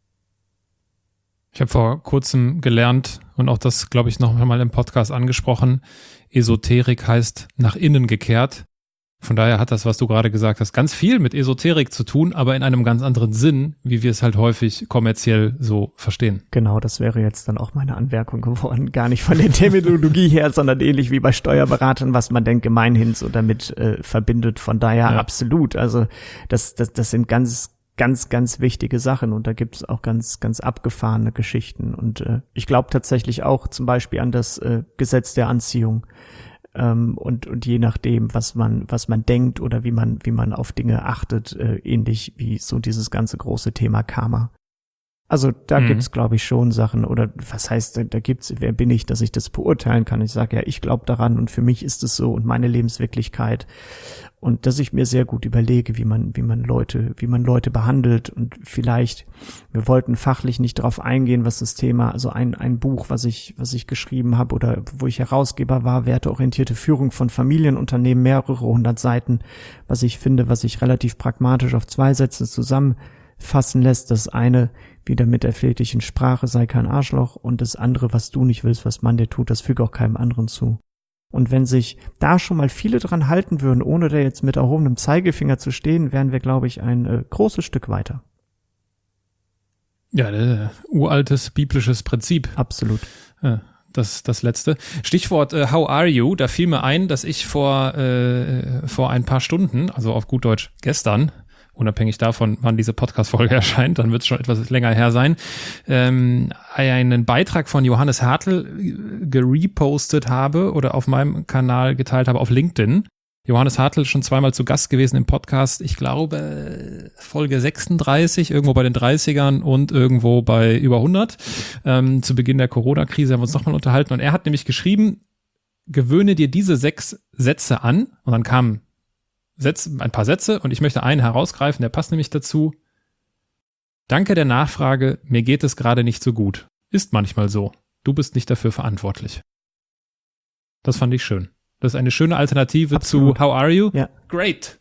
Ich habe vor kurzem gelernt und auch das, glaube ich, noch einmal im Podcast angesprochen, Esoterik heißt nach innen gekehrt. Von daher hat das, was du gerade gesagt hast, ganz viel mit Esoterik zu tun, aber in einem ganz anderen Sinn, wie wir es halt häufig kommerziell so verstehen. Genau, das wäre jetzt dann auch meine Anmerkung geworden. Gar nicht von der Terminologie her, sondern ähnlich wie bei Steuerberatern, was man denn gemeinhin so damit äh, verbindet. Von daher ja. Absolut. Also das, das, das sind ganz, ganz, ganz wichtige Sachen, und da gibt es auch ganz, ganz abgefahrene Geschichten. Und äh, ich glaube tatsächlich auch zum Beispiel an das äh, Gesetz der Anziehung. Ähm, und, und je nachdem, was man, was man denkt oder wie man, wie man auf Dinge achtet, äh, ähnlich wie so dieses ganze große Thema Karma. Also da mhm. gibt's, glaube ich, schon Sachen, oder was heißt, da, da gibt's, wer bin ich, dass ich das beurteilen kann? Ich sage ja, ich glaube daran, und für mich ist es so und meine Lebenswirklichkeit. Und dass ich mir sehr gut überlege, wie man, wie man Leute, wie man Leute behandelt, und vielleicht, wir wollten fachlich nicht darauf eingehen, was das Thema, also ein, ein Buch, was ich, was ich geschrieben habe oder wo ich Herausgeber war, werteorientierte Führung von Familienunternehmen, mehrere hundert Seiten, was ich finde, was sich relativ pragmatisch auf zwei Sätze zusammenfassen lässt. Das eine, wieder mit der pfleglichen Sprache, sei kein Arschloch, und das andere, was du nicht willst, was man dir tut, das füge auch keinem anderen zu. Und wenn sich da schon mal viele dran halten würden, ohne da jetzt mit erhobenem Zeigefinger zu stehen, wären wir, glaube ich, ein äh, großes Stück weiter. Ja, äh, uraltes biblisches Prinzip. Absolut. Ja, das das letzte. Stichwort äh, How are you? Da fiel mir ein, dass ich vor äh, vor ein paar Stunden, also auf gut Deutsch gestern, unabhängig davon, wann diese Podcast-Folge erscheint, dann wird es schon etwas länger her sein, ähm, einen Beitrag von Johannes Hartl gerepostet habe oder auf meinem Kanal geteilt habe auf LinkedIn. Johannes Hartl schon zweimal zu Gast gewesen im Podcast, ich glaube Folge sechsunddreißig, irgendwo bei den dreißigern und irgendwo bei über hundert. Ähm, zu Beginn der Corona-Krise haben wir uns nochmal unterhalten, und er hat nämlich geschrieben, gewöhne dir diese sechs Sätze an, und dann kamen Sätze, ein paar Sätze, und ich möchte einen herausgreifen, der passt nämlich dazu. Danke der Nachfrage, mir geht es gerade nicht so gut. Ist manchmal so. Du bist nicht dafür verantwortlich. Das fand ich schön. Das ist eine schöne Alternative Absolut. Zu How are you? Ja. Great.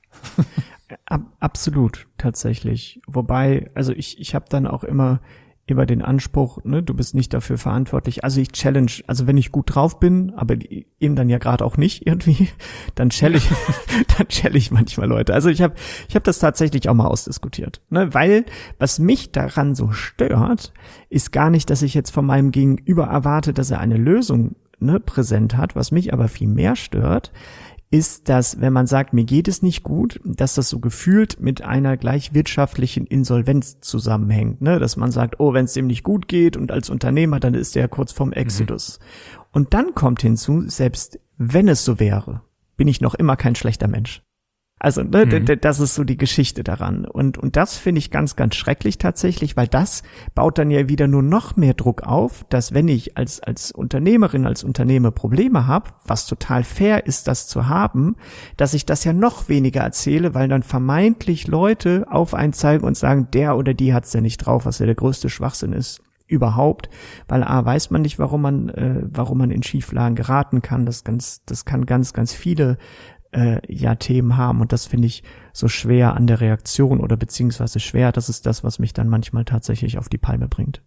Ab, absolut, tatsächlich. Wobei, also ich, ich habe dann auch immer immer den Anspruch, ne, du bist nicht dafür verantwortlich. Also ich challenge, also wenn ich gut drauf bin, aber eben dann ja gerade auch nicht irgendwie, dann challenge ich, dann challenge ich manchmal Leute. Also ich habe ich habe das tatsächlich auch mal ausdiskutiert, ne, weil was mich daran so stört, ist gar nicht, dass ich jetzt von meinem Gegenüber erwarte, dass er eine Lösung, ne, präsent hat. Was mich aber viel mehr stört, ist, dass, wenn man sagt, mir geht es nicht gut, dass das so gefühlt mit einer gleich wirtschaftlichen Insolvenz zusammenhängt, ne? Dass man sagt, oh, wenn es dem nicht gut geht und als Unternehmer, dann ist der kurz vorm Exodus. Mhm. Und dann kommt hinzu, selbst wenn es so wäre, bin ich noch immer kein schlechter Mensch. Also, ne, mhm. d- d- das ist so die Geschichte daran. Und, und das finde ich ganz, ganz schrecklich tatsächlich, weil das baut dann ja wieder nur noch mehr Druck auf, dass wenn ich als, als Unternehmerin, als Unternehmer Probleme habe, was total fair ist, das zu haben, dass ich das ja noch weniger erzähle, weil dann vermeintlich Leute auf einen zeigen und sagen, der oder die hat's ja nicht drauf, was ja der größte Schwachsinn ist überhaupt, weil A, weiß man nicht, warum man, äh, warum man in Schieflagen geraten kann. Das ganz, das kann ganz, ganz viele Äh, ja Themen haben, und das finde ich so schwer an der Reaktion oder beziehungsweise schwer, das ist das, was mich dann manchmal tatsächlich auf die Palme bringt.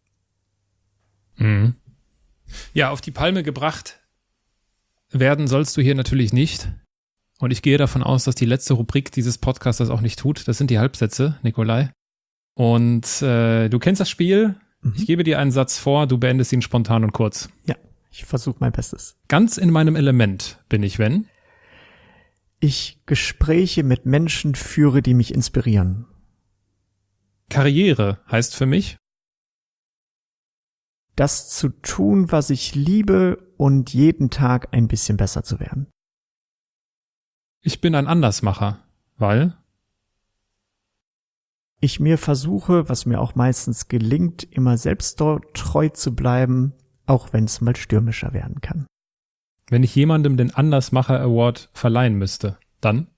Mhm. Ja, auf die Palme gebracht werden sollst du hier natürlich nicht, Und ich gehe davon aus, dass die letzte Rubrik dieses Podcasts das auch nicht tut. Das sind die Halbsätze, Nikolai. Und äh, du kennst das Spiel. Mhm. Ich gebe dir einen Satz vor, du beendest ihn spontan und kurz. Ja, ich versuche mein Bestes. Ganz in meinem Element bin ich, wenn? Ich Gespräche mit Menschen führe, die mich inspirieren. Karriere heißt für mich? Das zu tun, was ich liebe und jeden Tag ein bisschen besser zu werden. Ich bin ein Andersmacher, weil? Ich mir versuche, was mir auch meistens gelingt, immer selbst treu zu bleiben, auch wenn es mal stürmischer werden kann. Wenn ich jemandem den Andersmacher Award verleihen müsste, dann?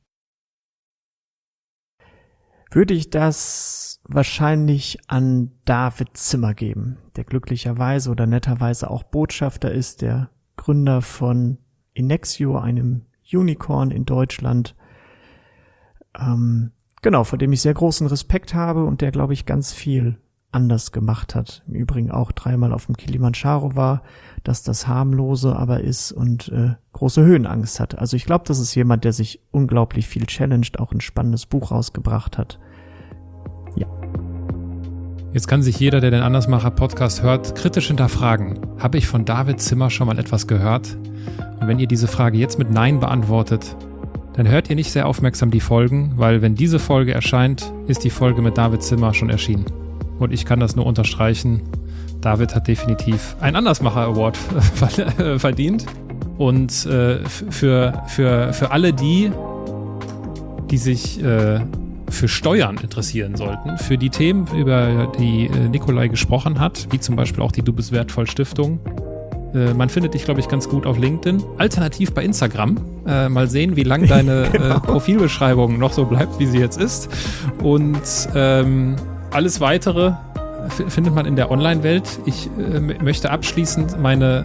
Würde ich das wahrscheinlich an David Zimmer geben, der glücklicherweise oder netterweise auch Botschafter ist, der Gründer von Inexio, einem Unicorn in Deutschland, ähm, genau, vor dem ich sehr großen Respekt habe und der, glaube ich, ganz viel anders gemacht hat. Im Übrigen auch dreimal auf dem Kilimanjaro war, dass das harmlose aber ist und äh, große Höhenangst hat. Also ich glaube, das ist jemand, der sich unglaublich viel challenged, auch ein spannendes Buch rausgebracht hat. Ja. Jetzt kann sich jeder, der den Andersmacher-Podcast hört, kritisch hinterfragen. Habe ich von David Zimmer schon mal etwas gehört? Und wenn ihr diese Frage jetzt mit Nein beantwortet, dann hört ihr nicht sehr aufmerksam die Folgen, weil wenn diese Folge erscheint, ist die Folge mit David Zimmer schon erschienen. Und ich kann das nur unterstreichen. David hat definitiv einen Andersmacher-Award verdient. Und äh, für, für, für alle die, die sich äh, für Steuern interessieren sollten, für die Themen, über die äh, Nikolai gesprochen hat, wie zum Beispiel auch die Du bist wertvoll Stiftung, äh, man findet dich, glaube ich, ganz gut auf LinkedIn. Alternativ bei Instagram. Äh, mal sehen, wie lang deine genau. äh, Profilbeschreibung noch so bleibt, wie sie jetzt ist. Und ähm, alles Weitere f- findet man in der Online-Welt. Ich äh, m- möchte abschließend meine,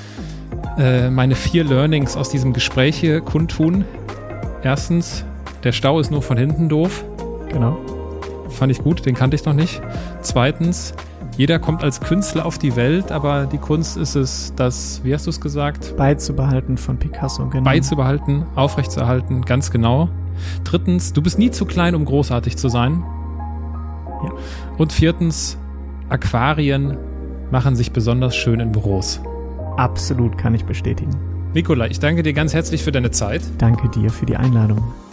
äh, meine vier Learnings aus diesem Gespräch hier kundtun. Erstens, der Stau ist nur von hinten doof. Genau. Fand ich gut, den kannte ich noch nicht. Zweitens, jeder kommt als Künstler auf die Welt, aber die Kunst ist es, das, wie hast du es gesagt? Beizubehalten von Picasso, genau. Beizubehalten, aufrechtzuerhalten, ganz genau. Drittens, du bist nie zu klein, um großartig zu sein. Ja. Und viertens, Aquarien machen sich besonders schön in Büros. Absolut, kann ich bestätigen. Nikolai, ich danke dir ganz herzlich für deine Zeit. Danke dir für die Einladung.